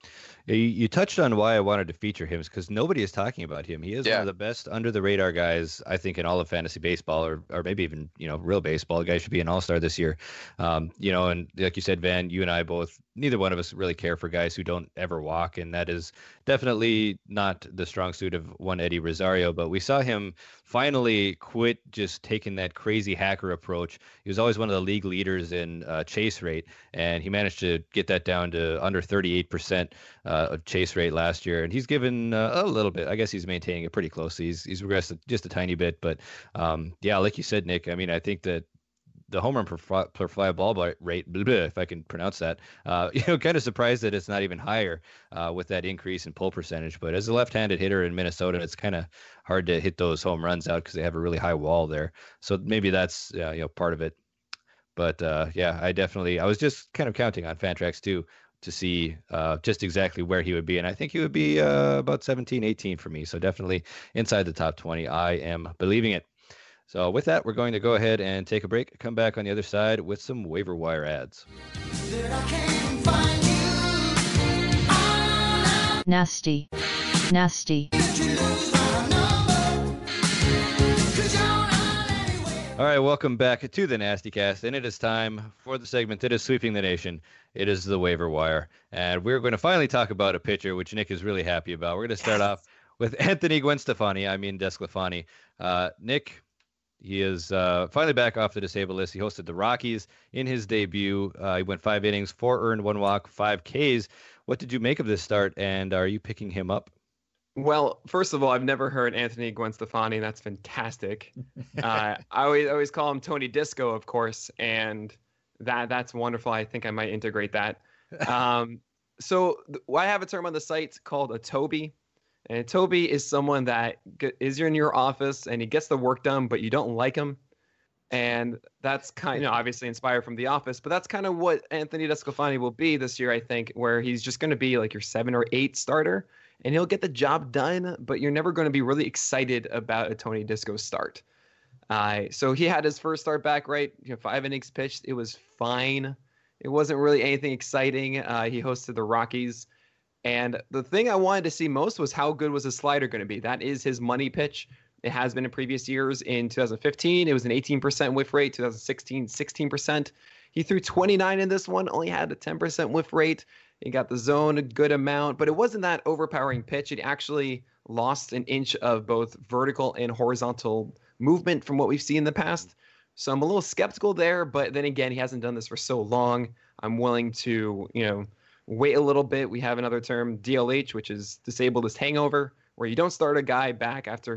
You touched on why I wanted to feature him, because nobody is talking about him. He is one Yeah. of the best under the radar guys, I think, in all of fantasy baseball, or maybe even real baseball. The guy should be an all-star this year. And like you said, Van, you and I both, neither one of us really care for guys who don't ever walk, and that is definitely not the strong suit of one Eddie Rosario. But we saw him finally quit just taking that crazy hacker approach. He was always one of the league leaders in chase rate, and he managed to get that down to under 38% of chase rate last year. And he's given a little bit. I guess he's maintaining it pretty closely. He's regressed just a tiny bit, but yeah, like you said, Nick. I mean, I think that the home run per fly ball rate, blah, blah, if I can pronounce that, kind of surprised that it's not even higher with that increase in pull percentage. But as a left-handed hitter in Minnesota, it's kind of hard to hit those home runs out because they have a really high wall there. So maybe that's part of it. But I was just kind of counting on Fantrax too to see just exactly where he would be. And I think he would be about 17, 18 for me. So definitely inside the top 20. I am believing it. So with that, we're going to go ahead and take a break, come back on the other side with some waiver wire ads. Nasty. Nasty. All right, welcome back to the Nasty Cast, and it is time for the segment that is sweeping the nation. It is the waiver wire, and we're going to finally talk about a pitcher, which Nick is really happy about. We're going to start off with Anthony DeSclafani. Nick, he is finally back off the disabled list. He hosted the Rockies in his debut. He went 5 innings, 4 earned, 1 walk, 5 Ks. What did you make of this start, and are you picking him up? Well, first of all, I've never heard Anthony Stefani. That's fantastic. I always call him Tony Disco, of course, and that's wonderful. I think I might integrate that. So I have a term on the site called a Toby. And a Toby is someone that is in your office and he gets the work done, but you don't like him. And that's kind of obviously inspired from The Office, but that's kind of what Anthony DeSclafani will be this year, I think, where he's just going to be like your 7 or 8 starter. And he'll get the job done, but you're never going to be really excited about a Tony Disco start. So he had his first start back, right? 5 innings pitched. It was fine. It wasn't really anything exciting. He hosted the Rockies. And the thing I wanted to see most was how good was his slider going to be. That is his money pitch. It has been in previous years. In 2015, it was an 18% whiff rate. 2016, 16%. He threw 29 in this one, only had a 10% whiff rate. He got the zone a good amount, but it wasn't that overpowering pitch. It actually lost an inch of both vertical and horizontal movement from what we've seen in the past. So I'm a little skeptical there, but then again, he hasn't done this for so long. I'm willing to, wait a little bit. We have another term, DLH, which is disabled as hangover, where you don't start a guy back after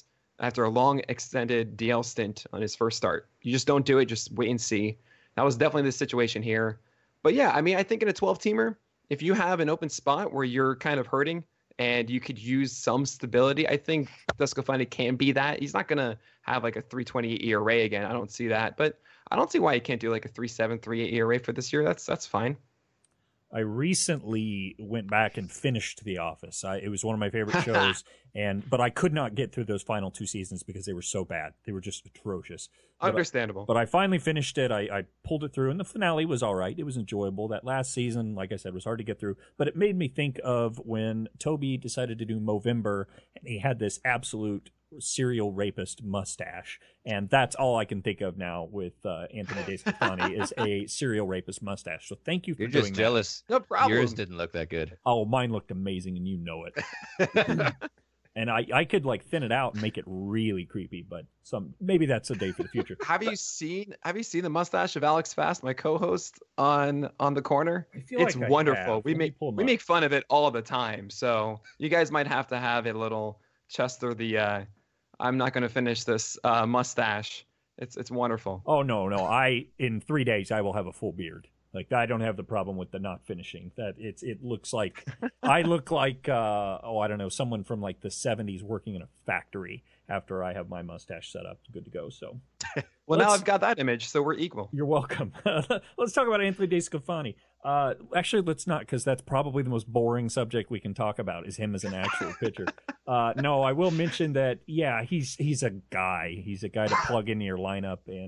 a long extended DL stint on his first start. You just don't do it. Just wait and see. That was definitely the situation here. But yeah, I mean, I think in a 12-teamer, if you have an open spot where you're kind of hurting and you could use some stability, I think DeSclafani can be that. He's not going to have like a 3.20 ERA again. I don't see that. But I don't see why he can't do like a 3.7, 3.8 ERA for this year. That's fine. I recently went back and finished The Office. It was one of my favorite shows, but I could not get through those final 2 seasons because they were so bad. They were just atrocious. Understandable. But I finally finished it. I pulled it through, and the finale was all right. It was enjoyable. That last season, like I said, was hard to get through. But it made me think of when Toby decided to do Movember, and he had this absolute serial rapist mustache, and that's all I can think of now with Anthony DeSclafani is a serial rapist mustache. So thank you for You're doing just that. jealous. No problem. Yours didn't look that good. Oh, mine looked amazing, and you know it. And I could like thin it out and make it really creepy, but maybe that's a day for the future. Have you seen the mustache of Alex Fast, my co-host on the corner? I feel It's like I wonderful. have. We Let me make pull 'em we up. make fun of it all the time. So you guys might have to have a little Chester the I'm not going to finish this mustache. It's wonderful. Oh no! In 3 days I will have a full beard. Like I don't have the problem with the not finishing. That it looks like I look like I don't know, someone from like the 70s working in a factory after I have my mustache set up, good to go. So Well, now Let's- I've got that image, so we're equal. you're welcome. Let's talk about Anthony DeSclafani. Actually, let's not, because that's probably the most boring subject we can talk about is him as an actual pitcher. No, I will mention that. Yeah, he's a guy. He's a guy to plug into your lineup, and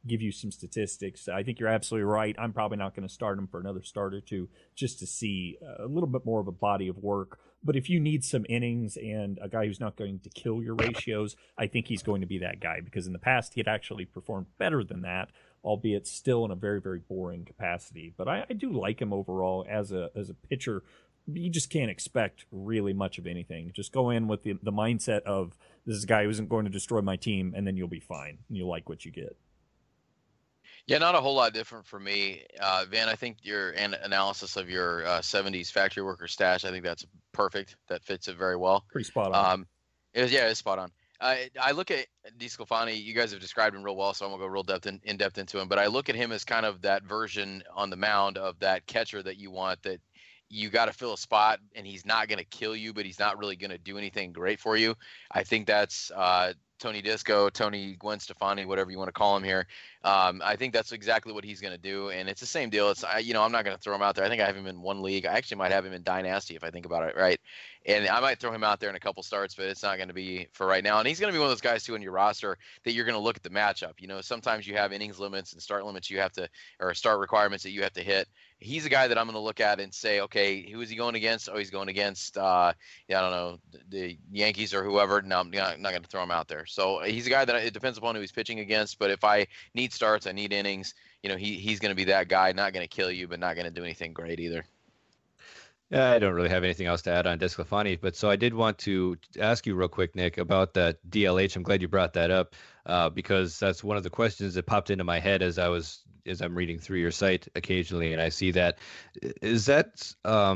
give you some statistics. I think you're absolutely right. I'm probably not going to start him for another start or two just to see a little bit more of a body of work. But if you need some innings and a guy who's not going to kill your ratios, I think he's going to be that guy, because in the past he had actually performed better than that, albeit still in a very, very boring capacity. But I do like him overall as a pitcher. You just can't expect really much of anything. Just go in with the mindset of, this is a guy who isn't going to destroy my team, and then you'll be fine. And you'll like what you get. Yeah, not a whole lot different for me. Van, I think your analysis of your 70s factory worker stash, I think that's perfect. That fits it very well. Pretty spot on. It's spot on. I look at DeSclafani. You guys have described him real well, so I'm gonna go real in depth into him. But I look at him as kind of that version on the mound of that catcher that you want, that you got to fill a spot, and he's not going to kill you, but he's not really going to do anything great for you. I think that's Tony Disco, Tony Gwen Stefani, whatever you want to call him here. I think that's exactly what he's going to do, and it's the same deal. I'm not going to throw him out there. I think I have him in one league. I actually might have him in Dynasty if I think about it right, and I might throw him out there in a couple starts, but it's not going to be for right now. And he's going to be one of those guys too in your roster that you're going to look at the matchup. Sometimes you have innings limits and start limits or start requirements that you have to hit. He's a guy that I'm going to look at and say, okay, who is he going against? Oh, he's going against, I don't know, the Yankees or whoever. No, I'm not going to throw him out there. So he's a guy that it depends upon who he's pitching against. But if I need starts, I need innings, he's going to be that guy, not going to kill you, but not going to do anything great either. Yeah, I don't really have anything else to add on DeSclafani, but so I did want to ask you real quick, Nick, about that DLH. I'm glad you brought that up because that's one of the questions that popped into my head as I'm reading through your site occasionally, and I see that. Is that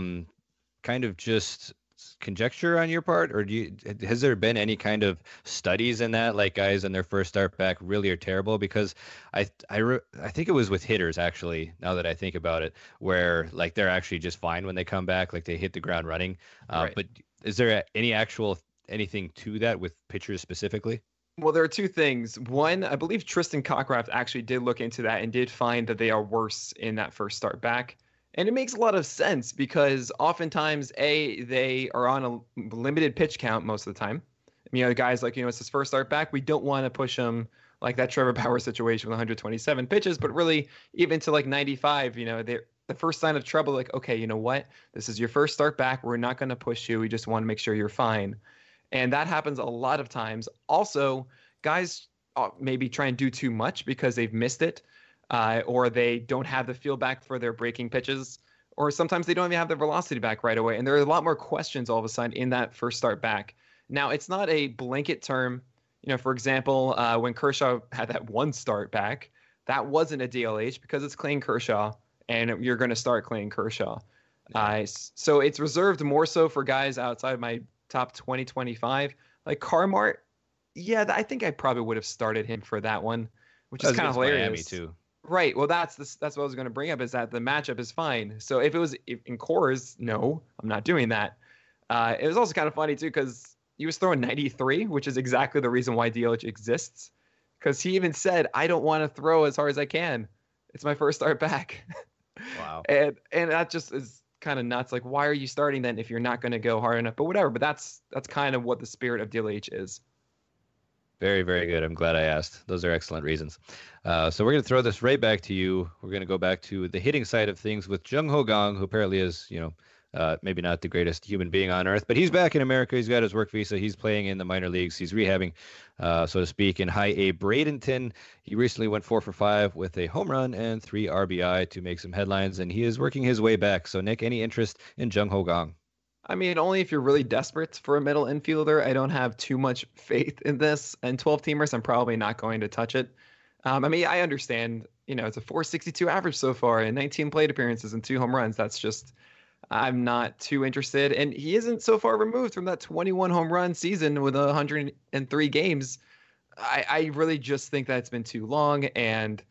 kind of just conjecture on your part, or has there been any kind of studies in that, like guys on their first start back really are terrible? Because I think it was with hitters, actually, now that I think about it, where like they're actually just fine when they come back, like they hit the ground running. Right. But is there anything to that with pitchers specifically? Well, there are two things. One, I believe Tristan Cockcraft actually did look into that and did find that they are worse in that first start back. And it makes a lot of sense because oftentimes, they are on a limited pitch count most of the time. The guys like, it's his first start back. We don't want to push him like that Trevor Bauer situation with 127 pitches, but really even to like 95, the first sign of trouble, like, okay, you know what? This is your first start back. We're not going to push you. We just want to make sure you're fine. And that happens a lot of times. Also, guys maybe try and do too much because they've missed it. Or they don't have the feel back for their breaking pitches, or sometimes they don't even have their velocity back right away. And there are a lot more questions all of a sudden in that first start back. Now, it's not a blanket term. For example, when Kershaw had that one start back, that wasn't a DLH because it's Clayton Kershaw, and you're going to start Clayton Kershaw. So it's reserved more so for guys outside of my top 20-25. Like Carmart, yeah, I think I probably would have started him for that one, which is kind of hilarious. Miami too. Right. Well, that's what I was going to bring up, is that the matchup is fine. So if it was in Coors, no, I'm not doing that. It was also kind of funny, too, because he was throwing 93, which is exactly the reason why DLH exists. Because he even said, I don't want to throw as hard as I can. It's my first start back. Wow. and that just is kind of nuts. Like, why are you starting then if you're not going to go hard enough? But whatever. But that's kind of what the spirit of DLH is. Very, very good. I'm glad I asked. Those are excellent reasons. So we're going to throw this right back to you. We're going to go back to the hitting side of things with Jung Ho Kang, who apparently is, maybe not the greatest human being on earth, but he's back in America. He's got his work visa. He's playing in the minor leagues. He's rehabbing, so to speak, in High A Bradenton. He recently went 4 for 5 with a home run and 3 RBI to make some headlines, and he is working his way back. So, Nick, any interest in Jung Ho Kang? I mean, only if you're really desperate for a middle infielder. I don't have too much faith in this. And 12-teamers, I'm probably not going to touch it. I understand, it's a 462 average so far and 19 plate appearances and 2 home runs. That's just, I'm not too interested. And he isn't so far removed from that 21 home run season with 103 games. I really just think that it's been too long. And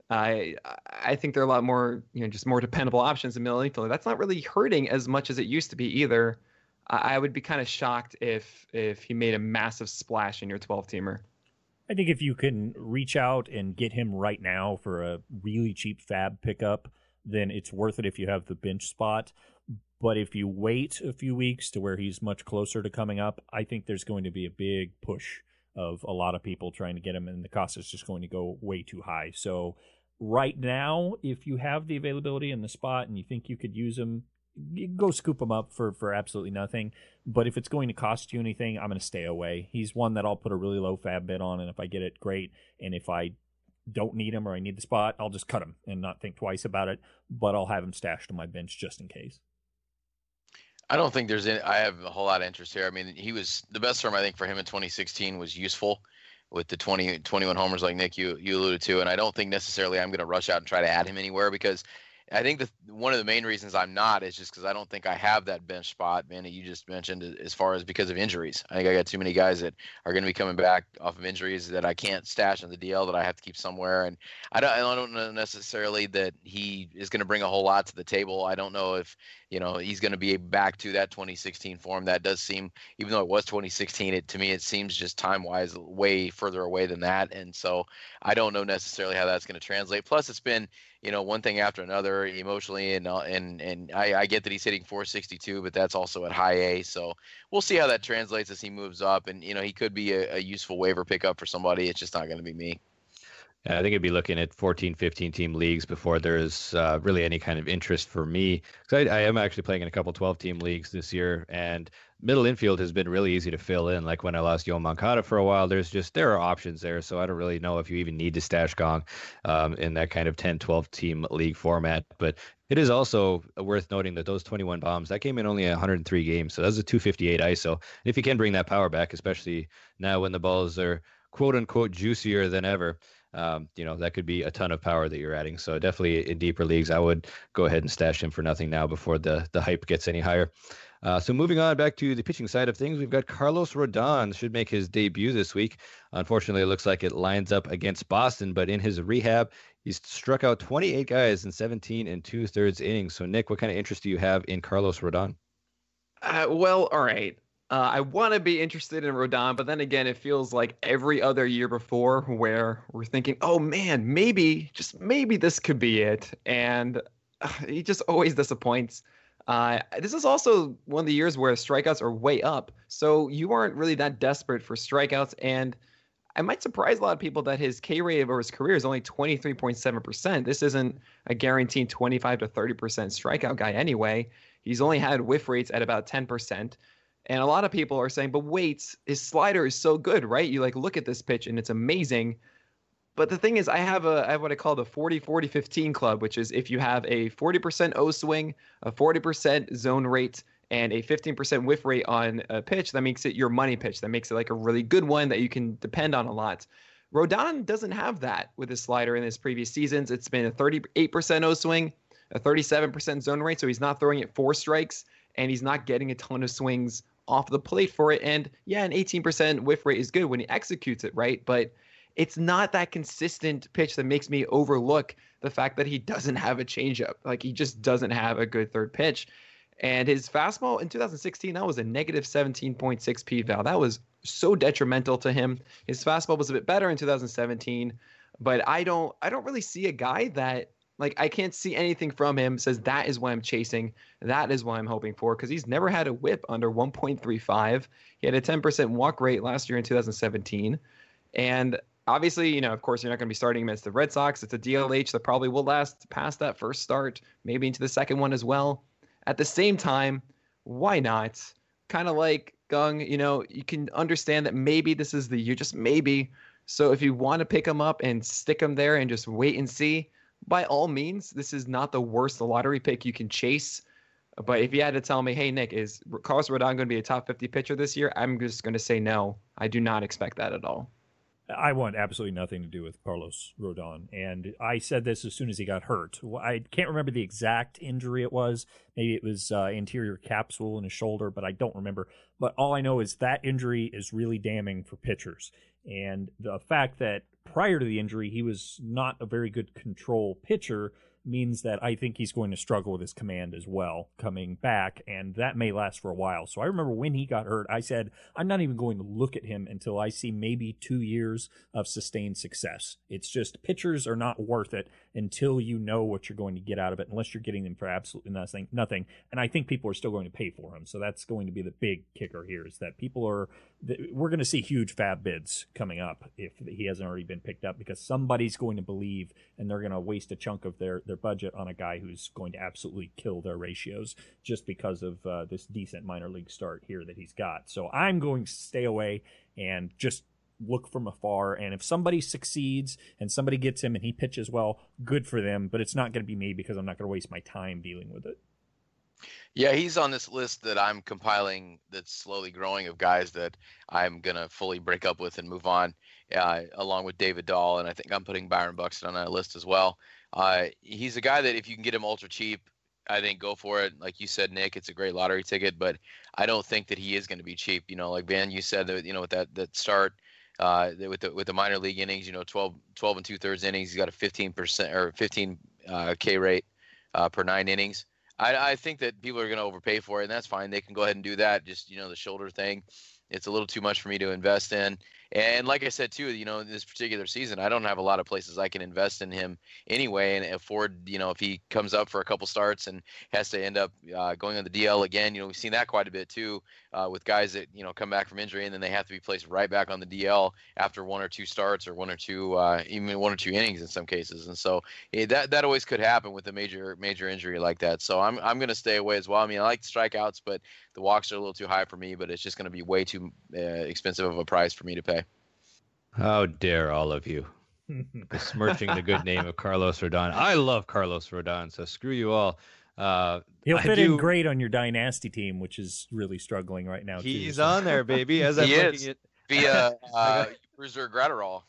I think there are a lot more, just more dependable options in middle infielder. That's not really hurting as much as it used to be either. I would be kind of shocked if he made a massive splash in your 12-teamer. I think if you can reach out and get him right now for a really cheap fab pickup, then it's worth it if you have the bench spot. But if you wait a few weeks to where he's much closer to coming up, I think there's going to be a big push of a lot of people trying to get him, and the cost is just going to go way too high. So right now, if you have the availability in the spot and you think you could use him, you go scoop him up for absolutely nothing. But if it's going to cost you anything, I'm going to stay away. He's one that I'll put a really low fab bid on, and if I get it, great. And if I don't need him or I need the spot, I'll just cut him and not think twice about it. But I'll have him stashed on my bench just in case. I don't think I have a whole lot of interest here. I mean, he was the best term I think for him in 2016 was useful with the 21 homers like Nick you alluded to, and I don't think necessarily I'm going to rush out and try to add him anywhere, because I think one of the main reasons I'm not is just because I don't think I have that bench spot, man, that you just mentioned, as far as because of injuries. I think I got too many guys that are going to be coming back off of injuries that I can't stash on the DL that I have to keep somewhere. And I don't know necessarily that he is going to bring a whole lot to the table. I don't know if, he's going to be back to that 2016 form. That does seem, even though it was 2016, to me, it seems just time-wise way further away than that. And so I don't know necessarily how that's going to translate. Plus, it's been, one thing after another emotionally, and I get that he's hitting 462, but that's also at high A. So we'll see how that translates as he moves up. And, he could be a useful waiver pickup for somebody. It's just not going to be me. Yeah, I think I'd be looking at 14, 15 team leagues before there's really any kind of interest for me. Because I am actually playing in a couple 12 team leagues this year, and middle infield has been really easy to fill in. Like when I lost Yoan Moncada for a while, there are options there. So I don't really know if you even need to stash Gong in that kind of 10, 12 team league format. But it is also worth noting that those 21 bombs, that came in only 103 games. So that's a 258 ISO. And if you can bring that power back, especially now when the balls are quote unquote juicier than ever, that could be a ton of power that you're adding. So definitely in deeper leagues, I would go ahead and stash him for nothing now before the hype gets any higher. So moving on back to the pitching side of things, we've got Carlos Rodon should make his debut this week. Unfortunately, it looks like it lines up against Boston, but in his rehab, he's struck out 28 guys in 17 2/3 innings. So Nick, what kind of interest do you have in Carlos Rodon? Well, all right. I want to be interested in Rodon, but then again, it feels like every other year before where we're thinking, oh man, maybe, just maybe this could be it. And he just always disappoints. This is also one of the years where strikeouts are way up. So you aren't really that desperate for strikeouts. And I might surprise a lot of people that his K rate over his career is only 23.7%. This isn't a guaranteed 25 to 30% strikeout guy anyway. He's only had whiff rates at about 10%. And a lot of people are saying, but wait, his slider is so good, right? You look at this pitch and it's amazing. But the thing is, I have what I call the 40-40-15 club, which is if you have a 40% O swing, a 40% zone rate, and a 15% whiff rate on a pitch, that makes it your money pitch. That makes it like a really good one that you can depend on a lot. Rodon doesn't have that with his slider in his previous seasons. It's been a 38% O swing, a 37% zone rate, so he's not throwing it 4 strikes, and he's not getting a ton of swings off the plate for it. And yeah, an 18% whiff rate is good when he executes it, right? But it's not that consistent pitch that makes me overlook the fact that he doesn't have a changeup. Like, he just doesn't have a good third pitch. And his fastball in 2016, that was a negative 17.6 P val. That was so detrimental to him. His fastball was a bit better in 2017, but I don't really see a guy that, like, I can't see anything from him says that is what I'm chasing. That is what I'm hoping for, because he's never had a whip under 1.35. He had a 10% walk rate last year in 2017. And obviously, of course, you're not going to be starting against the Red Sox. It's a DLH that probably will last past that first start, maybe into the second one as well. At the same time, why not? Kind of like Gung, you can understand that maybe this is the year, just maybe. So if you want to pick him up and stick him there and just wait and see, by all means, this is not the worst lottery pick you can chase. But if you had to tell me, hey, Nick, is Carlos Rodon going to be a top 50 pitcher this year? I'm just going to say no. I do not expect that at all. I want absolutely nothing to do with Carlos Rodon. And I said this as soon as he got hurt. I can't remember the exact injury it was. Maybe it was anterior capsule in his shoulder, but I don't remember. But all I know is that injury is really damning for pitchers. And the fact that prior to the injury, he was not a very good control pitcher means that I think he's going to struggle with his command as well coming back, and that may last for a while. So I remember when he got hurt, I said, I'm not even going to look at him until I see maybe 2 years of sustained success. It's just pitchers are not worth it until you know what you're going to get out of it, unless you're getting them for absolutely nothing. And I think people are still going to pay for him. So that's going to be the big kicker here, is that we're going to see huge fab bids coming up if he hasn't already been picked up, because somebody's going to believe, and they're going to waste a chunk of their budget on a guy who's going to absolutely kill their ratios just because of this decent minor league start here that he's got. So I'm going to stay away and just look from afar. And if somebody succeeds and somebody gets him and he pitches well, good for them. But it's not going to be me, because I'm not going to waste my time dealing with it. Yeah, he's on this list that I'm compiling that's slowly growing of guys that I'm going to fully break up with and move on, along with David Dahl. And I think I'm putting Byron Buxton on that list as well. He's a guy that if you can get him ultra cheap, I think go for it. Like you said, Nick, it's a great lottery ticket, but I don't think that he is going to be cheap. Like Van, you said that, with that start, with the minor league innings, 12 and 2/3 innings, he's got a 15% or 15 K rate per 9 innings. I think that people are going to overpay for it, and that's fine. They can go ahead and do that. Just, the shoulder thing, it's a little too much for me to invest in. And like I said, too, this particular season, I don't have a lot of places I can invest in him anyway and afford, if he comes up for a couple starts and has to end up going on the DL again. We've seen that quite a bit, too, with guys that, come back from injury and then they have to be placed right back on the DL after 1 or 2 starts or 1 or 2, even 1 or 2 innings in some cases. And so that always could happen with a major injury like that. So I'm going to stay away as well. I mean, I like the strikeouts, but the walks are a little too high for me, but it's just going to be way too expensive of a price for me to pay. How dare all of you besmirching the good name of Carlos Rodon. I love Carlos Rodon, so screw you all. He'll fit in great on your Dynasty team, which is really struggling right now. He's on there, baby. As I'm looking at via Bruiser Gratterall.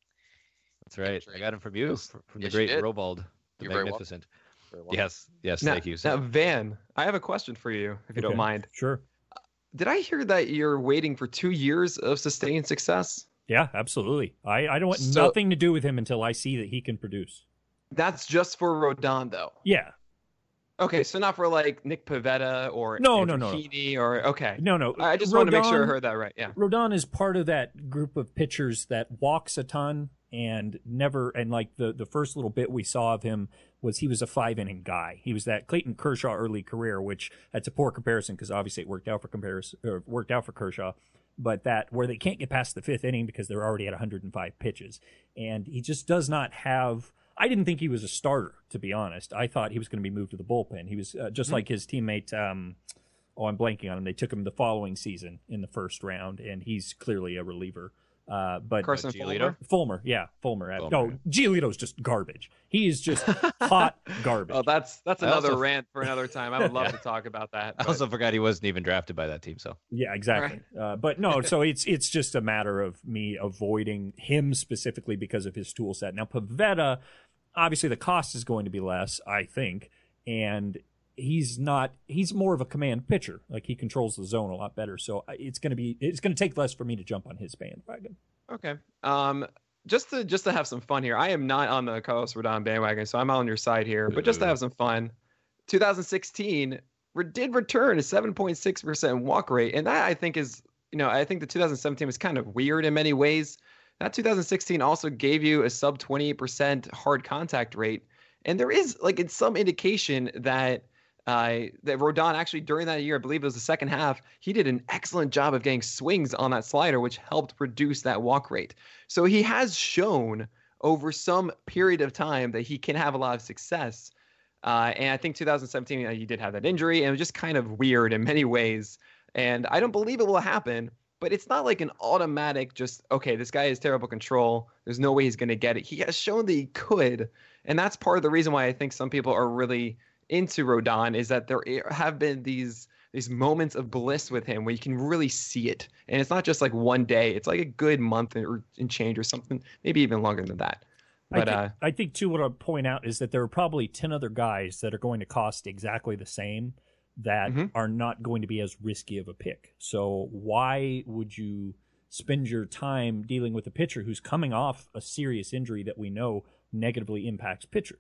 That's right. I got him from you, from the great Robald, the You're magnificent. Very welcome. Yes, Now, thank you. now, Van, I have a question for you, if you don't mind. Sure. Did I hear that you're waiting for 2 years of sustained success? Yeah, absolutely. I don't want nothing to do with him until I see that he can produce. That's just for Rodon, though. Yeah. Okay, so not for like Nick Pivetta or No. Heaney or okay. No. I just want to make sure I heard that right. Yeah. Rodon is part of that group of pitchers that walks a ton and like the first little bit we saw of him was he was a 5-inning guy. He was that Clayton Kershaw early career, which that's a poor comparison because obviously it worked out for Kershaw. But that where they can't get past the 5th inning because they're already at 105 pitches. And he just does not have – I didn't think he was a starter, to be honest. I thought he was going to be moved to the bullpen. He was just like his teammate I'm blanking on him. They took him the following season in the first round, and he's clearly a reliever. But Carson Fulmer. No, Giolito's just garbage. He is just hot garbage. Oh, that's another rant for another time. I would love to talk about that. I also forgot he wasn't even drafted by that team. So yeah, exactly. Right. But no, so it's just a matter of me avoiding him specifically because of his tool set. Now Pivetta, obviously the cost is going to be less, I think, and he's more of a command pitcher. Like he controls the zone a lot better. So it's going to take less for me to jump on his bandwagon. Okay. Just to have some fun here. I am not on the Carlos Rodon bandwagon, so I'm on your side here, but just to have some fun. 2016 did return a 7.6% walk rate. And that I think is, I think the 2017 was kind of weird in many ways. That 2016 also gave you a sub 28% hard contact rate. And there is it's some indication that Rodon actually during that year, I believe it was the second half, he did an excellent job of getting swings on that slider, which helped reduce that walk rate. So he has shown over some period of time that he can have a lot of success. And I think 2017, he did have that injury, and it was just kind of weird in many ways. And I don't believe it will happen, but it's not like an automatic just, okay, this guy has terrible control. There's no way he's going to get it. He has shown that he could. And that's part of the reason why I think some people are really into Rodon is that there have been these moments of bliss with him where you can really see it. And it's not just like one day. It's like a good month or change or something, maybe even longer than that. But I think too, what I'll point out is that there are probably 10 other guys that are going to cost exactly the same that are not going to be as risky of a pick. So why would you spend your time dealing with a pitcher who's coming off a serious injury that we know negatively impacts pitchers?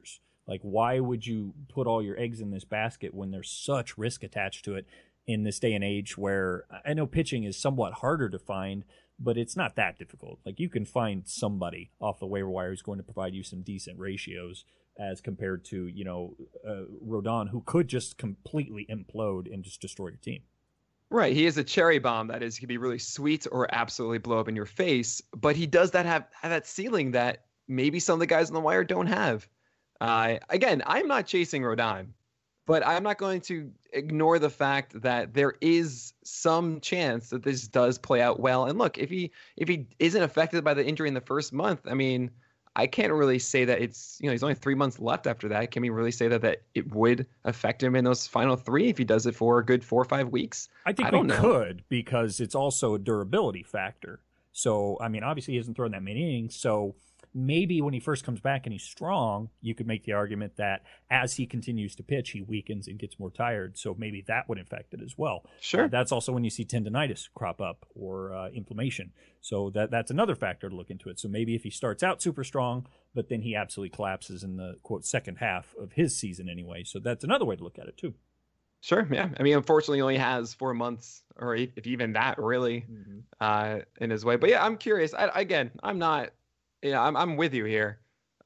Like, why would you put all your eggs in this basket when there's such risk attached to it in this day and age where I know pitching is somewhat harder to find, but it's not that difficult. Like, you can find somebody off the waiver wire who's going to provide you some decent ratios as compared to, Rodon, who could just completely implode and just destroy your team. Right, he is a cherry bomb that is can be really sweet or absolutely blow up in your face, but he does have that ceiling that maybe some of the guys on the wire don't have. Again, I'm not chasing Rodon, but I'm not going to ignore the fact that there is some chance that this does play out well. And look, if he isn't affected by the injury in the first month, I mean, I can't really say that it's, he's only 3 months left after that. Can we really say that it would affect him in those final 3 if he does it for a good 4 or 5 weeks? I think we could, because it's also a durability factor. So, I mean, obviously he hasn't thrown that many innings, so maybe when he first comes back and he's strong, you could make the argument that as he continues to pitch, he weakens and gets more tired. So maybe that would affect it as well. Sure. That's also when you see tendonitis crop up or inflammation. So that's another factor to look into it. So maybe if he starts out super strong, but then he absolutely collapses in the, quote, second half of his season anyway. So that's another way to look at it too. Sure, yeah. I mean, unfortunately, he only has 4 months, or if even that, really, in his way. But yeah, I'm curious. I'm not. I'm with you here.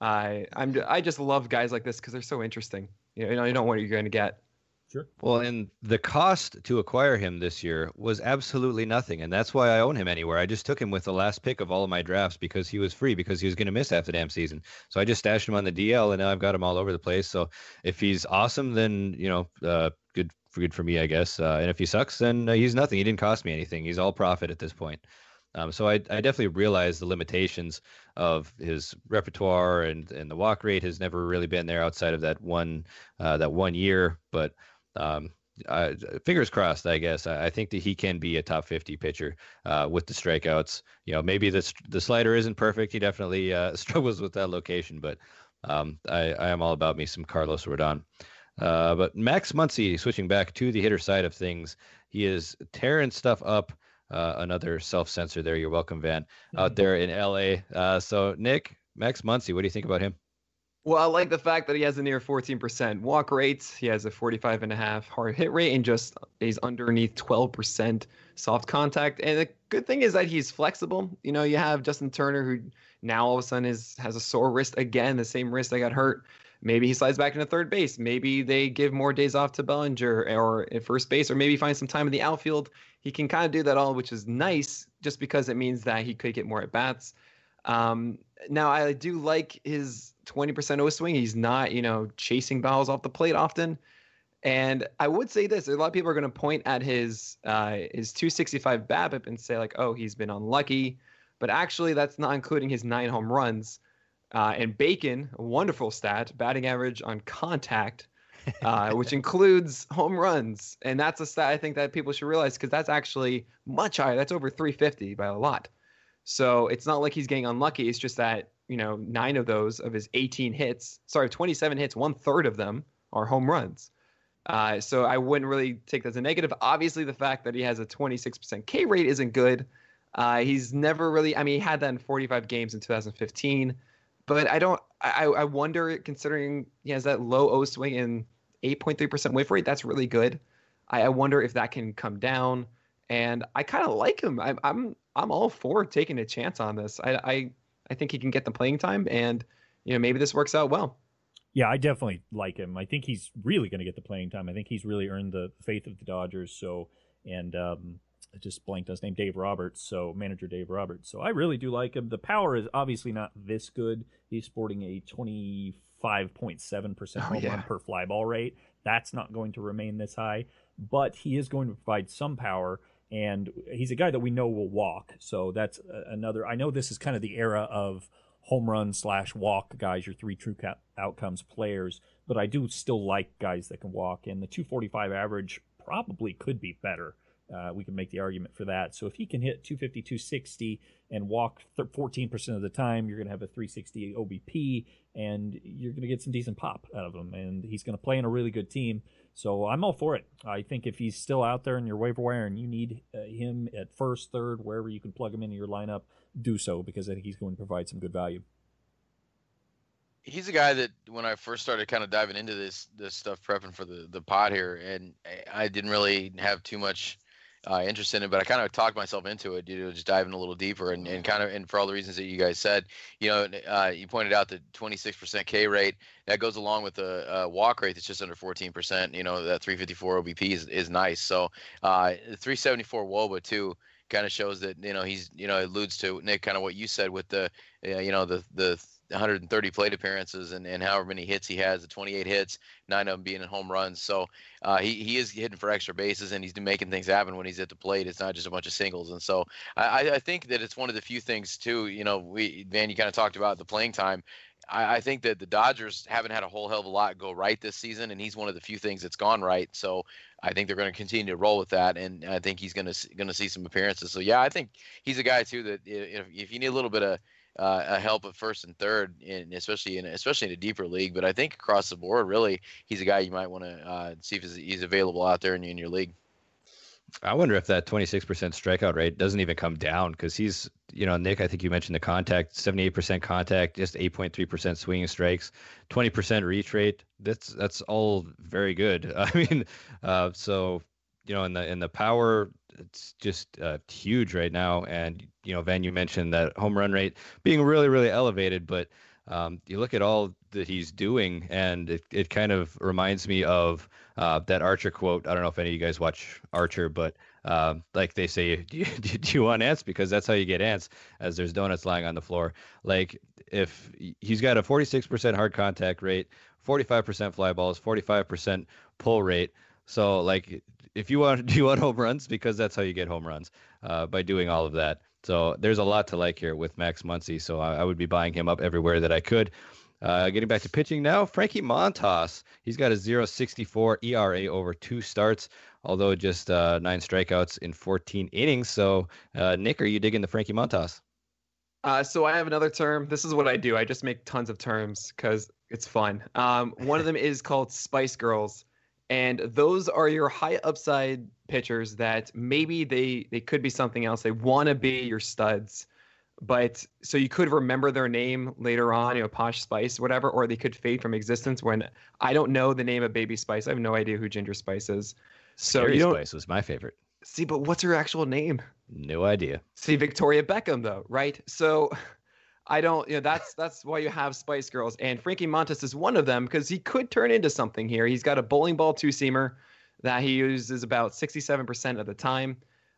I just love guys like this because they're so interesting. You don't know what you're going to get. Sure. Well, and the cost to acquire him this year was absolutely nothing, and that's why I own him anywhere. I just took him with the last pick of all of my drafts because he was free, because he was going to miss half the damn season. So I just stashed him on the DL, and now I've got him all over the place. So if he's awesome, then good for me, I guess. And if he sucks, then he's nothing. He didn't cost me anything. He's all profit at this point. So I definitely realize the limitations of his repertoire, and the walk rate has never really been there outside of that one year. But fingers crossed, I guess. I think that he can be a top 50 pitcher with the strikeouts. Maybe the slider isn't perfect. He definitely struggles with that location, but I am all about me some Carlos Rodon. But Max Muncy, switching back to the hitter side of things, he is tearing stuff up. Another self-censor there. You're welcome, Van, out there in LA. So, Nick, Max Muncy, what do you think about him? Well, I like the fact that he has a near 14% walk rate. He has a 45.5 hard hit rate, and he's underneath 12% soft contact. And the good thing is that he's flexible. You have Justin Turner, who now all of a sudden has a sore wrist again, the same wrist that got hurt. Maybe he slides back into third base. Maybe they give more days off to Bellinger or at first base, or maybe find some time in the outfield. He can kind of do that all, which is nice, just because it means that he could get more at bats. Now, I do like his 20% O swing. He's not, chasing balls off the plate often. And I would say this: a lot of people are going to point at his 265 BABIP and say like, "Oh, he's been unlucky," but actually, that's not including his 9 home runs. And Bacon, a wonderful stat, batting average on contact, which includes home runs. And that's a stat I think that people should realize, because that's actually much higher. That's over 350 by a lot. So it's not like he's getting unlucky. It's just that, 9 of those of his 27 hits, 1/3 of them are home runs. So I wouldn't really take that as a negative. Obviously, the fact that he has a 26% K rate isn't good. He's never really, he had that in 45 games in 2015. But I wonder, considering he has that low O swing and 8.3% whiff rate, that's really good. I wonder if that can come down. And I kind of like him. I'm all for taking a chance on this. I think he can get the playing time, and maybe this works out well. Yeah, I definitely like him. I think he's really going to get the playing time. I think he's really earned the faith of the Dodgers. So, and I just blanked on his name, Dave Roberts. So manager Dave Roberts. So I really do like him. The power is obviously not this good. He's sporting a 25.7% home run per fly ball rate. That's not going to remain this high, but he is going to provide some power. And he's a guy that we know will walk. So that's another. I know this is kind of the era of home run / walk guys, your 3 true outcomes players. But I do still like guys that can walk. And the 245 average probably could be better. We can make the argument for that. So if he can hit 250, 260 and walk 14% of the time, you're going to have a 360 OBP, and you're going to get some decent pop out of him. And he's going to play in a really good team. So I'm all for it. I think if he's still out there in your waiver wire and you need him at first, third, wherever you can plug him into your lineup, do so, because I think he's going to provide some good value. He's a guy that when I first started kind of diving into this stuff, prepping for the pod here, and I didn't really have too much interest in it, but I kind of talked myself into it, just diving a little deeper and kind of, and for all the reasons that you guys said, you pointed out the 26% K rate that goes along with the walk rate that's just under 14%. That 354 OBP is nice. So the 374 WOBA too kind of shows that he's alludes to, Nick, kind of what you said with the the 130 plate appearances and however many hits he has, the 28 hits, 9 of them being in home runs. So he is hitting for extra bases, and he's making things happen when he's at the plate. It's not just a bunch of singles. And so I think that it's one of the few things too, Van, you kind of talked about the playing time. I think that the Dodgers haven't had a whole hell of a lot go right this season, and he's one of the few things that's gone right. So I think they're going to continue to roll with that, and I think he's going to see some appearances. So yeah, I think he's a guy too that if you need a little bit of help at first and third, and especially in a deeper league, but I think across the board, really, he's a guy you might want to see if he's available out there in your league. I wonder if that 26% strikeout rate doesn't even come down, because he's, Nick, I think you mentioned the contact, 78% contact, just 8.3% swinging strikes, 20% reach rate. That's all very good. I mean, so in the power, it's just huge right now. And Van, you mentioned that home run rate being really, really elevated, but you look at all that he's doing, and it kind of reminds me of that Archer quote. I don't know if any of you guys watch Archer, but like they say, do you want ants? Because that's how you get ants, as there's donuts lying on the floor. Like, if he's got a 46% hard contact rate, 45% fly balls, 45% pull rate. So like, do you want home runs? Because that's how you get home runs, by doing all of that. So there's a lot to like here with Max Muncy. So I would be buying him up everywhere that I could. Getting back to pitching now, Frankie Montas. He's got a 0.64 ERA over 2 starts, although just 9 strikeouts in 14 innings. So, Nick, are you digging the Frankie Montas? So I have another term. This is what I do. I just make tons of terms because it's fun. One of them is called Spice Girls. And those are your high upside pitchers that maybe they could be something else. They want to be your studs. But so you could remember their name later on, Posh Spice, whatever, or they could fade from existence. When I don't know the name of Baby Spice, I have no idea who Ginger Spice is. So Scary Spice was my favorite. See, but what's her actual name? No idea. See, Victoria Beckham, though, right? So I don't, that's why you have Spice Girls. And Frankie Montas is one of them, because he could turn into something here. He's got a bowling ball 2-seamer that he uses about 67% of the time.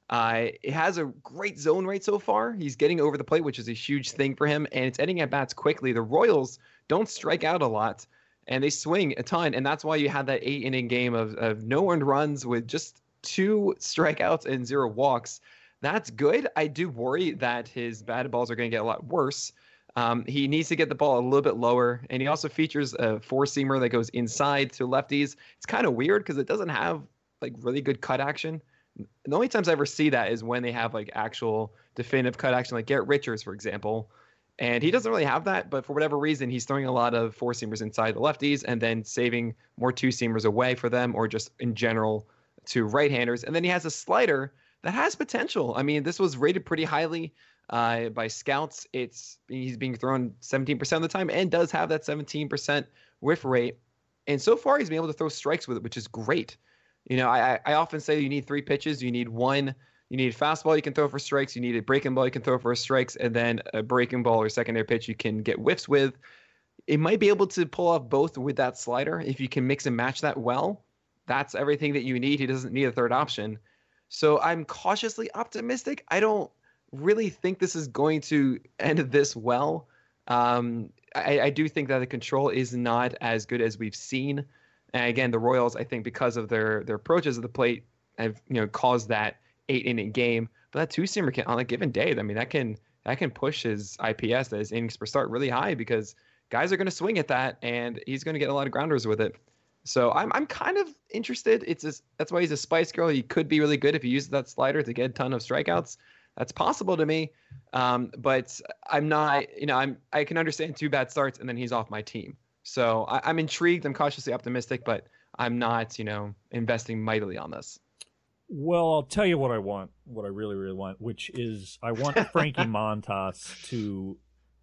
It has a great zone rate so far. He's getting over the plate, which is a huge thing for him, and it's ending at bats quickly. The Royals don't strike out a lot, and they swing a ton, and that's why you had that 8-inning game of no earned runs with just 2 strikeouts and 0 walks. That's good. I do worry that his batted balls are going to get a lot worse. He needs to get the ball a little bit lower, and he also features a 4-seamer that goes inside to lefties. It's kind of weird because it doesn't have like really good cut action. The only times I ever see that is when they have like actual definitive cut action, like Garrett Richards, for example. And he doesn't really have that, but for whatever reason, he's throwing a lot of 4-seamers inside the lefties and then saving more 2-seamers away for them, or just in general to right-handers. And then he has a slider that has potential. I mean, this was rated pretty highly by scouts. He's being thrown 17% of the time and does have that 17% whiff rate. And so far, he's been able to throw strikes with it, which is great. I often say you need 3 pitches. You need one. You need a fastball you can throw for strikes. You need a breaking ball you can throw for strikes, and then a breaking ball or secondary pitch you can get whiffs with. It might be able to pull off both with that slider. If you can mix and match that well, that's everything that you need. He doesn't need a third option. So I'm cautiously optimistic. I don't really think this is going to end this well. I do think that the control is not as good as we've seen. And again, the Royals, I think, because of their approaches of the plate, have caused that 8-inning game. But that 2-seamer can, on a given day, I mean, that can push his IPS, his innings per start, really high, because guys are going to swing at that, and he's going to get a lot of grounders with it. So I'm kind of interested. That's why he's a Spice Girl. He could be really good if he uses that slider to get a ton of strikeouts. That's possible to me. But I'm not. I can understand 2 bad starts, and then he's off my team. So I'm intrigued. I'm cautiously optimistic, but I'm not, investing mightily on this. Well, I'll tell you what I want, what I really, really want, which is I want Frankie Montas to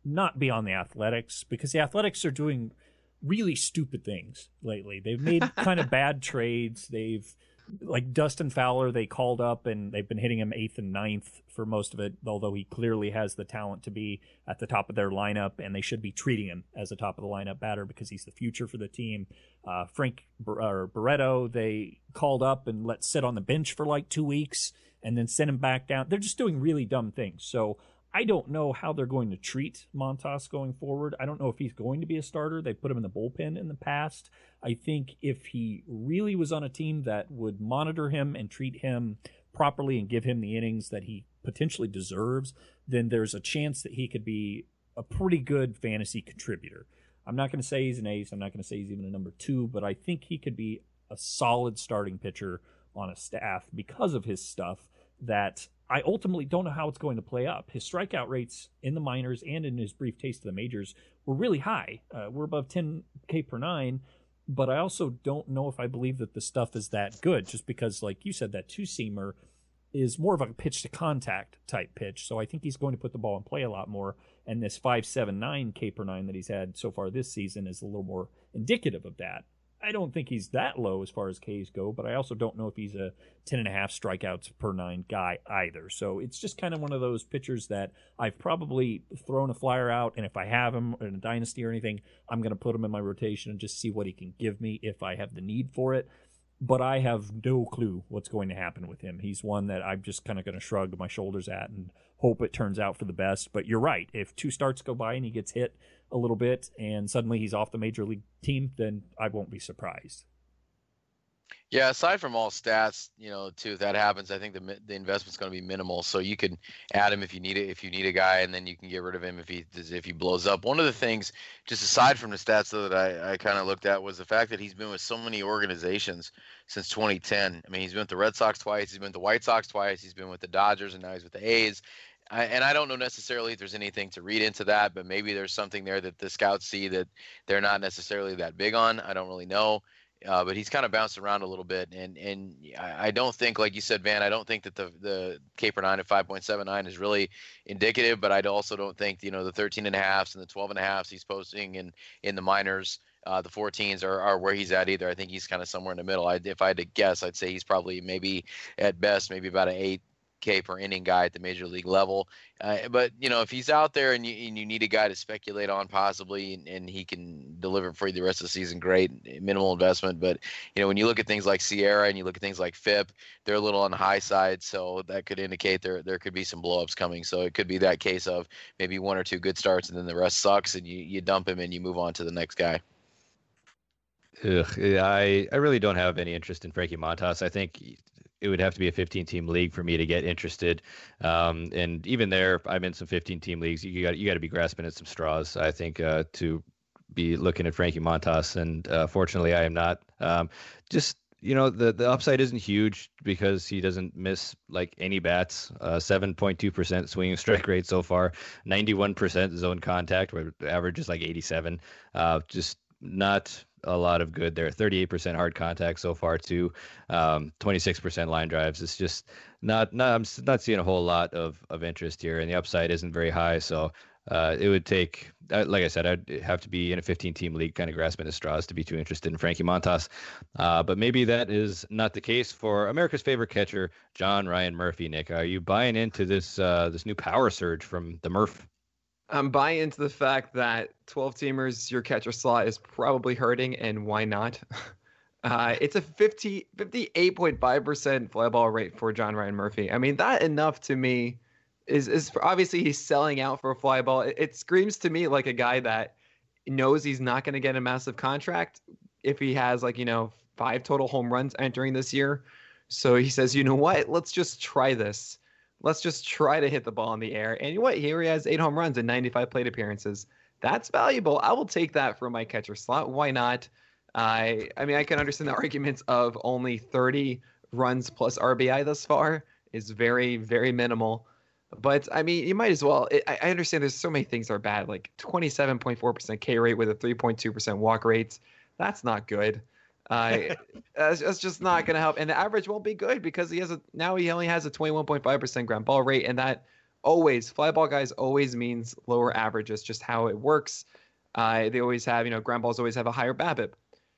not be on the Athletics, because the Athletics are doing really stupid things lately. They've made kind of bad trades. They've, like Dustin Fowler, they called up and they've been hitting him 8th and 9th for most of it, although he clearly has the talent to be at the top of their lineup, and they should be treating him as a top of the lineup batter because he's the future for the team. Frank Barreto, they called up and let sit on the bench for like 2 weeks and then sent him back down. They're just doing really dumb things. So I don't know how they're going to treat Montas going forward. I don't know if he's going to be a starter. They put him in the bullpen in the past. I think if he really was on a team that would monitor him and treat him properly and give him the innings that he potentially deserves, then there's a chance that he could be a pretty good fantasy contributor. I'm not going to say he's an ace. I'm not going to say he's even a number 2, but I think he could be a solid starting pitcher on a staff because of his stuff that I ultimately don't know how it's going to play up. His strikeout rates in the minors and in his brief taste of the majors were really high. We're above 10K per 9, but I also don't know if I believe that the stuff is that good, just because, like you said, that two-seamer is more of a pitch-to-contact type pitch, so I think he's going to put the ball in play a lot more, and this 5.79 K per 9 that he's had so far this season is a little more indicative of that. I don't think he's that low as far as Ks go, but I also don't know if he's a 10.5 strikeouts per 9 guy either. So it's just kind of one of those pitchers that I've probably thrown a flyer out, and if I have him in a dynasty or anything, I'm going to put him in my rotation and just see what he can give me if I have the need for it. But I have no clue what's going to happen with him. He's one that I'm just kind of going to shrug my shoulders at and hope it turns out for the best. But you're right. If 2 starts go by and he gets hit a little bit and suddenly he's off the major league team, then I won't be surprised. Yeah, aside from all stats, too, if that happens, I think the investment's going to be minimal. So you can add him if you need it, if you need a guy, and then you can get rid of him if he blows up. One of the things, just aside from the stats though, that I kind of looked at was the fact that he's been with so many organizations since 2010. I mean, he's been with the Red Sox twice, he's been with the White Sox twice, he's been with the Dodgers, and now he's with the A's. And I don't know necessarily if there's anything to read into that, but maybe there's something there that the scouts see that they're not necessarily that big on. I don't really know. But he's kind of bounced around a little bit, and I don't think, like you said, Van, I don't think that the K per 9 at 5.79 is really indicative, but I also don't think, the 13.5s and the 12.5s he's posting in the minors, the 14s are where he's at either. I think he's kind of somewhere in the middle. If I had to guess, I'd say he's probably maybe at best, maybe about an 8K per inning guy at the major league level. But if he's out there and you need a guy to speculate on possibly, and he can deliver for you the rest of the season, great, minimal investment. But when you look at things like Sierra and you look at things like FIP, they're a little on the high side, so that could indicate there could be some blowups coming. So it could be that case of maybe 1 or 2 good starts and then the rest sucks, and you dump him and you move on to the next guy. Yeah, I really don't have any interest in Frankie Montas. I think it would have to be a 15-team league for me to get interested. And even there, I'm in some 15-team leagues. You got to be grasping at some straws, I think, to be looking at Frankie Montas. And fortunately, I am not. The upside isn't huge because he doesn't miss like any bats. 7.2% swinging strike rate so far, 91% zone contact, where the average is like 87. Just not a lot of good there. 38% hard contact so far too. 26% line drives. It's just not. I'm not seeing a whole lot of interest here, and the upside isn't very high. So it would take, like I said, I'd have to be in a 15-team league, kind of grasping at straws to be too interested in Frankie Montas. But maybe that is not the case for America's favorite catcher, John Ryan Murphy. Nick, are you buying into this new power surge from the Murph? I'm buying into the fact that 12-teamers, your catcher slot is probably hurting, and why not? It's a 58.5% fly ball rate for John Ryan Murphy. I mean, that enough to me is obviously he's selling out for a fly ball. It screams to me like a guy that knows he's not going to get a massive contract if he has 5 total home runs entering this year. So he says, you know what? Let's just try this. Let's just try to hit the ball in the air. And you know what? Here he has 8 home runs and 95 plate appearances. That's valuable. I will take that for my catcher slot. Why not? I mean, I can understand the arguments of only 30 runs plus RBI thus far is very, very minimal. But, I mean, you might as well. I understand there's so many things that are bad, like 27.4% K rate with a 3.2% walk rate. That's not good. That's just not going to help. And the average won't be good because he only has a 21.5% ground ball rate, and that Always, fly ball guys always means lower average. It's just how it works. They always have, ground balls always have a higher BABIP.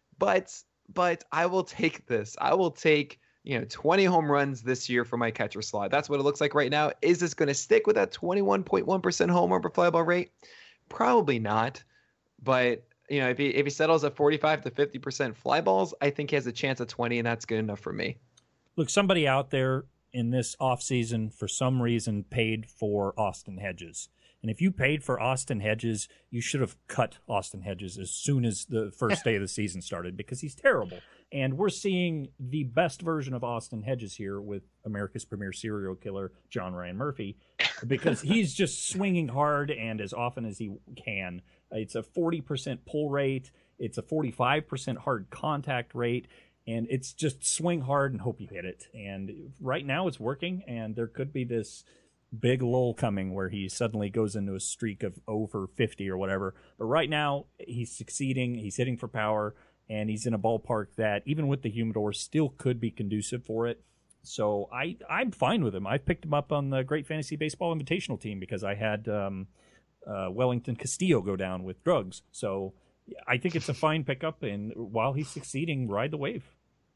But I will take this. I will take 20 home runs this year for my catcher slot. That's what it looks like right now. Is this going to stick with that 21.1% homer per fly ball rate? Probably not. But if he settles at 45 to 50% fly balls, I think he has a chance at 20, and that's good enough for me. Look, somebody out there in this offseason for some reason paid for Austin Hedges. And if you paid for Austin Hedges, you should have cut Austin Hedges as soon as the first day of the season started, because he's terrible. And we're seeing the best version of Austin Hedges here with America's premier serial killer, John Ryan Murphy, because he's just swinging hard and as often as he can. It's a 40% pull rate. It's a 45% hard contact rate. And it's just swing hard and hope you hit it. And right now it's working, and there could be this big lull coming where he suddenly goes into a streak of over 50 or whatever. But right now he's succeeding. He's hitting for power, and he's in a ballpark that, even with the humidor, still could be conducive for it. So I'm fine with him. I picked him up on the Great Fantasy Baseball Invitational team because I had Wellington Castillo go down with drugs. So I think it's a fine pickup, and while he's succeeding, ride the wave.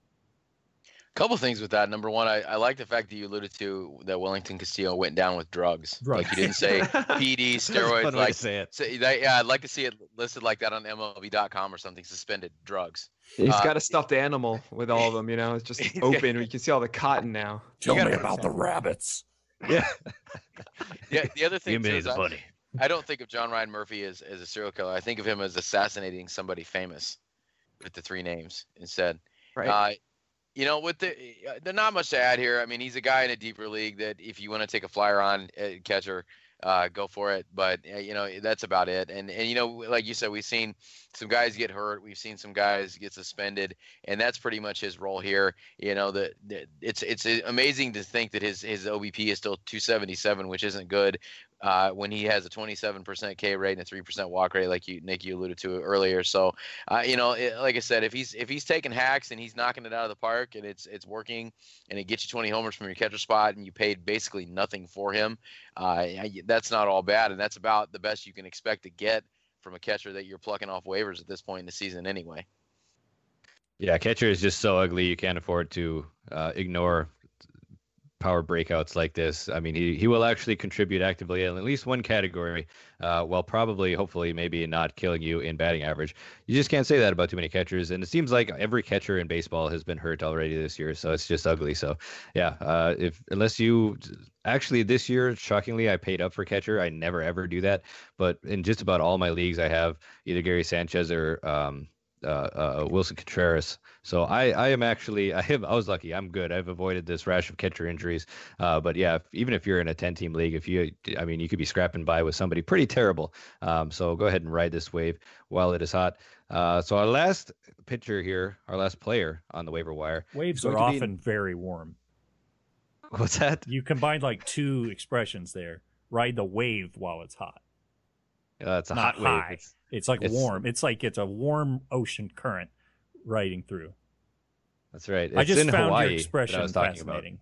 Couple things with that. Number one, I like the fact that you alluded to that Wellington Castillo went down with drugs. Like you didn't say PD, steroids. Like say it. Yeah, I'd like to see it listed like that on MLB.com or something. Suspended drugs. He's got a stuffed animal with all of them. It's just open. You can see all the cotton now. Tell me about the rabbits. Yeah. Yeah. The other thing too, is bunny. I don't think of John Ryan Murphy as a serial killer. I think of him as assassinating somebody famous with the three names instead. Right. There's not much to add here. I mean, he's a guy in a deeper league that if you want to take a flyer on catcher, go for it. But that's about it. And like you said, we've seen some guys get hurt. We've seen some guys get suspended, and that's pretty much his role here. It's amazing to think that his OBP is still 277, which isn't good. When he has a 27% K rate and a 3% walk rate, like Nick, you alluded to earlier. So, like I said, if he's taking hacks and he's knocking it out of the park and it's working and it gets you 20 homers from your catcher spot and you paid basically nothing for him, that's not all bad, and that's about the best you can expect to get from a catcher that you're plucking off waivers at this point in the season anyway. Yeah, catcher is just so ugly. You can't afford to ignore power breakouts like this. I mean, he will actually contribute actively in at least one category, while probably, hopefully, maybe not killing you in batting average. You just can't say that about too many catchers, and it seems like every catcher in baseball has been hurt already this year, so it's just ugly. So, yeah, unless you actually this year, shockingly, I paid up for catcher. I never ever do that, but in just about all my leagues, I have either Gary Sanchez or Wilson Contreras. So I was lucky. I'm good. I've avoided this rash of catcher injuries. But yeah, even if you're in a 10-team league, you could be scrapping by with somebody pretty terrible. So go ahead and ride this wave while it is hot. So our last pitcher here, our last player on the waiver wire. Waves are often very warm. What's that? You combined like two expressions there. Ride the wave while it's hot. It's a Not hot wave. high. It's warm. It's like it's a warm ocean current riding through. That's right. I It's just in found Hawaii your expression that I was talking about. fascinating.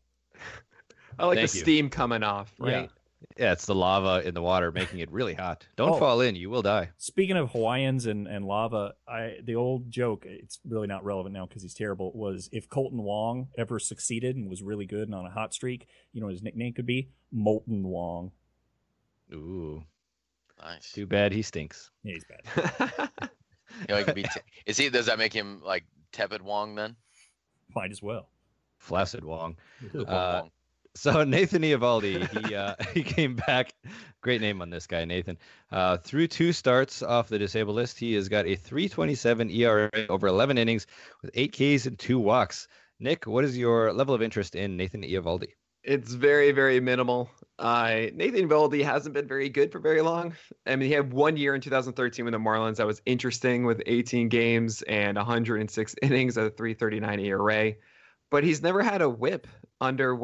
I like Thank the you. steam coming off, right? Yeah, it's the lava in the water making it really hot. Don't fall in, you will die. Speaking of Hawaiians and lava, the old joke, it's really not relevant now because he's terrible, was if Colton Wong ever succeeded and was really good and on a hot streak, his nickname could be Molten Wong. Ooh, Nice. too bad he stinks. Yeah, he's bad. He could be does that make him like tepid Wong then? Might as well. Flaccid Wong. Wong. So Nathan Eovaldi, he came back. Great name on this guy, Nathan. Through 2 starts off the disabled list, he has got a 3.27 ERA over 11 innings with 8 Ks and 2 walks. Nick, what is your level of interest in Nathan Eovaldi? It's very, very minimal. Nathan Eovaldi hasn't been very good for very long. I mean, he had 1 year in 2013 with the Marlins that was interesting with 18 games and 106 innings at a 3.39 ERA. But he's never had a whip under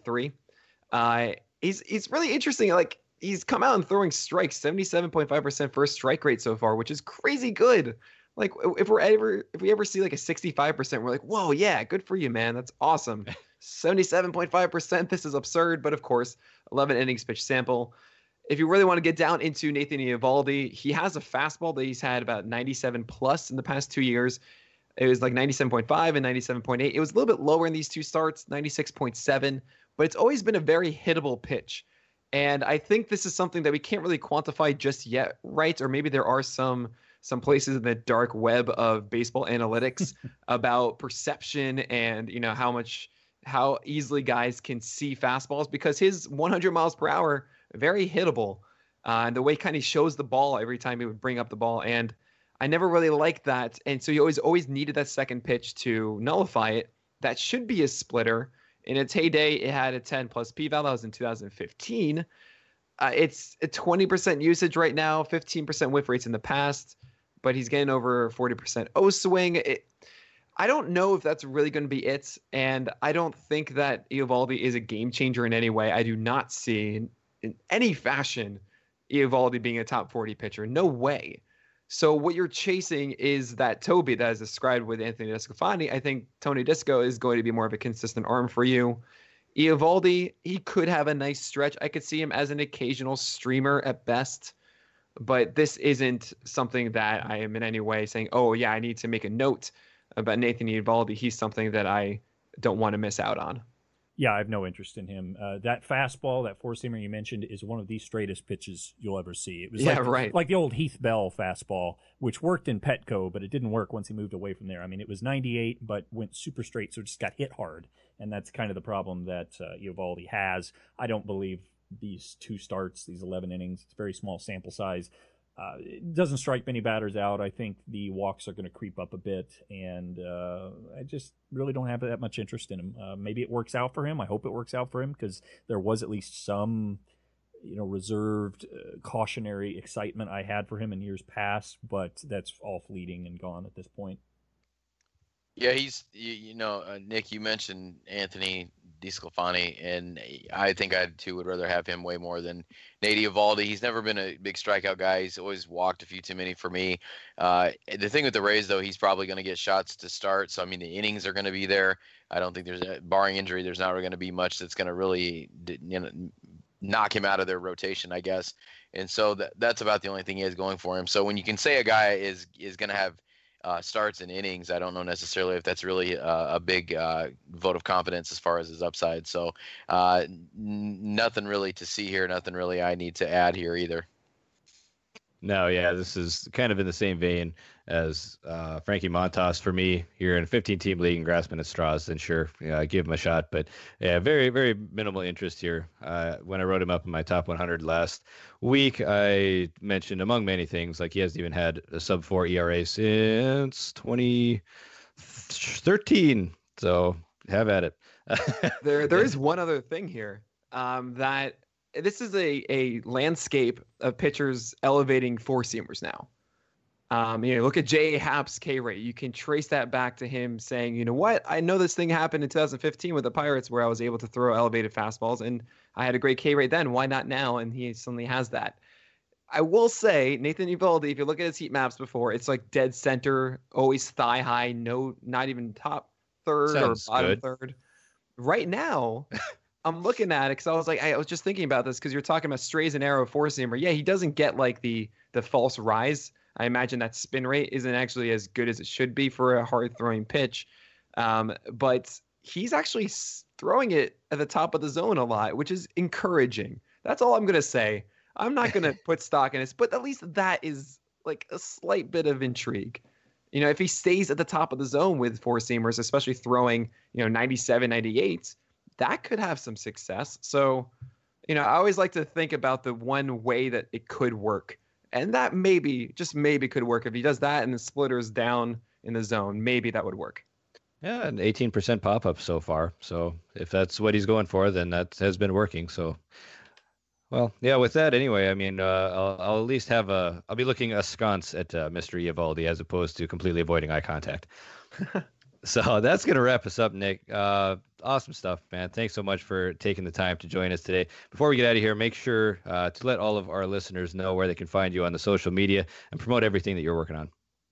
1.3. He's really interesting. Like, he's come out and throwing strikes, 77.5% first strike rate so far, which is crazy good. Like, if we ever see like a 65%, we're like, whoa, yeah, good for you, man. That's awesome. 77.5%. This is absurd, but of course, 11 innings pitch sample. If you really want to get down into Nathan Eovaldi, he has a fastball that he's had about 97 plus in the past 2 years. It was like 97.5 and 97.8. It was a little bit lower in these two starts, 96.7, but it's always been a very hittable pitch. And I think this is something that we can't really quantify just yet, right? Or maybe there are some places in the dark web of baseball analytics about perception and, you know, how easily guys can see fastballs, because his 100 miles per hour, very hittable. And the way he kind of shows the ball every time he would bring up the ball. And I never really liked that. And so you always needed that second pitch to nullify it. That should be a splitter. In its heyday, it had a 10 plus p-val. That was in 2015. It's a 20% usage right now, 15% whiff rates in the past, but he's getting over 40% O swing. I don't know if that's really going to be it. And I don't think that Eovaldi is a game changer in any way. I do not see in any fashion Eovaldi being a top 40 pitcher. No way. So what you're chasing is that Toby that is described with Anthony DeSclafani. I think Tony Disco is going to be more of a consistent arm for you. Eovaldi, he could have a nice stretch. I could see him as an occasional streamer at best, but this isn't something that I am in any way saying, oh yeah, I need to make a note about Nathan Eovaldi. He's something that I don't want to miss out on. Yeah, I have no interest in him. That fastball, that four-seamer you mentioned, is one of the straightest pitches you'll ever see. It was like the old Heath Bell fastball, which worked in Petco, but it didn't work once he moved away from there. I mean, it was 98, but went super straight, so it just got hit hard. And that's kind of the problem that Eovaldi has. I don't believe these two starts, these 11 innings, it's a very small sample size. It doesn't strike many batters out. I think the walks are going to creep up a bit, and I just really don't have that much interest in him. Maybe it works out for him. I hope it works out for him, because there was at least some, reserved, cautionary excitement I had for him in years past, but that's all fleeting and gone at this point. Yeah, he's, Nick, you mentioned Anthony DeSclafani, and I think I too would rather have him way more than Nate Eovaldi. He's never been a big strikeout guy. He's always walked a few too many for me. The thing with the Rays, though, he's probably going to get shots to start. So, I mean, the innings are going to be there. I don't think barring injury, there's not going to be much that's going to really, knock him out of their rotation, I guess. And so that's about the only thing he has going for him. So when you can say a guy is going to have starts and innings, I don't know necessarily if that's really a big vote of confidence as far as his upside. So nothing really to see here, nothing really I need to add here either. No, yeah, this is kind of in the same vein as Frankie Montas for me here in a 15-team league and grasping at straws. Then sure, give him a shot. But yeah, very, very minimal interest here. When I wrote him up in my top 100 last week, I mentioned, among many things, like he hasn't even had a sub-4 ERA since 2013. So have at it. There is one other thing here that this is a landscape of pitchers elevating four-seamers now. Look at J.A. Happ's K rate. You can trace that back to him saying, you know what? I know this thing happened in 2015 with the Pirates where I was able to throw elevated fastballs, and I had a great K rate then. Why not now? And he suddenly has that. I will say, Nathan Eovaldi, if you look at his heat maps before, it's like dead center, always thigh high, no, not even top third Sounds or bottom good. third. Right now, I'm looking at it because I was just thinking about this because you're talking about strays and arrow four-seamer. Yeah, he doesn't get like the false rise. I imagine that spin rate isn't actually as good as it should be for a hard-throwing pitch. But he's actually throwing it at the top of the zone a lot, which is encouraging. That's all I'm going to say. I'm not going to put stock in this, but at least that is like a slight bit of intrigue. If he stays at the top of the zone with four-seamers, especially throwing, 97, 98, that could have some success. So, I always like to think about the one way that it could work. And that maybe, just maybe could work. If he does that and the splitter's down in the zone, maybe that would work. Yeah, an 18% pop-up so far. So if that's what he's going for, then that has been working. So, well, yeah, with that anyway, I mean, I'll at least I'll be looking askance at Mr. Eovaldi as opposed to completely avoiding eye contact. So that's going to wrap us up, Nick. Awesome stuff, man. Thanks so much for taking the time to join us today. Before we get out of here, make sure to let all of our listeners know where they can find you on the social media and promote everything that you're working on.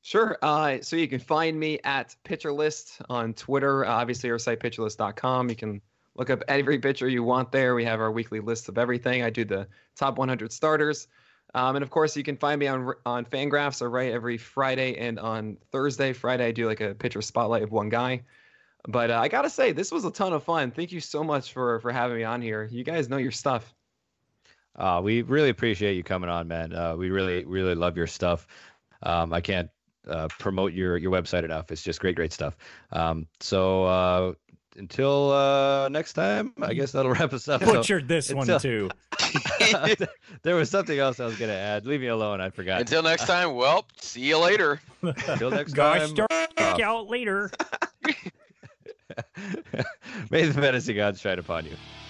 Sure. So you can find me at PitcherList on Twitter. Obviously, our site, pitcherlist.com. You can look up every pitcher you want there. We have our weekly list of everything. I do the top 100 starters. And of course, you can find me on Fangraphs. I write every Friday, and on Thursday, Friday, I do like a pitcher spotlight of one guy. But I got to say, this was a ton of fun. Thank you so much for having me on here. You guys know your stuff. We really appreciate you coming on, man. We really, really love your stuff. I can't promote your website enough. It's just great stuff. So until next time, I guess that'll wrap us up. Butchered this one too. There was something else I was going to add. Leave me alone. I forgot. Until next time, well, see you later. Until next Gosh, time. darn out later. May the fantasy gods shine upon you.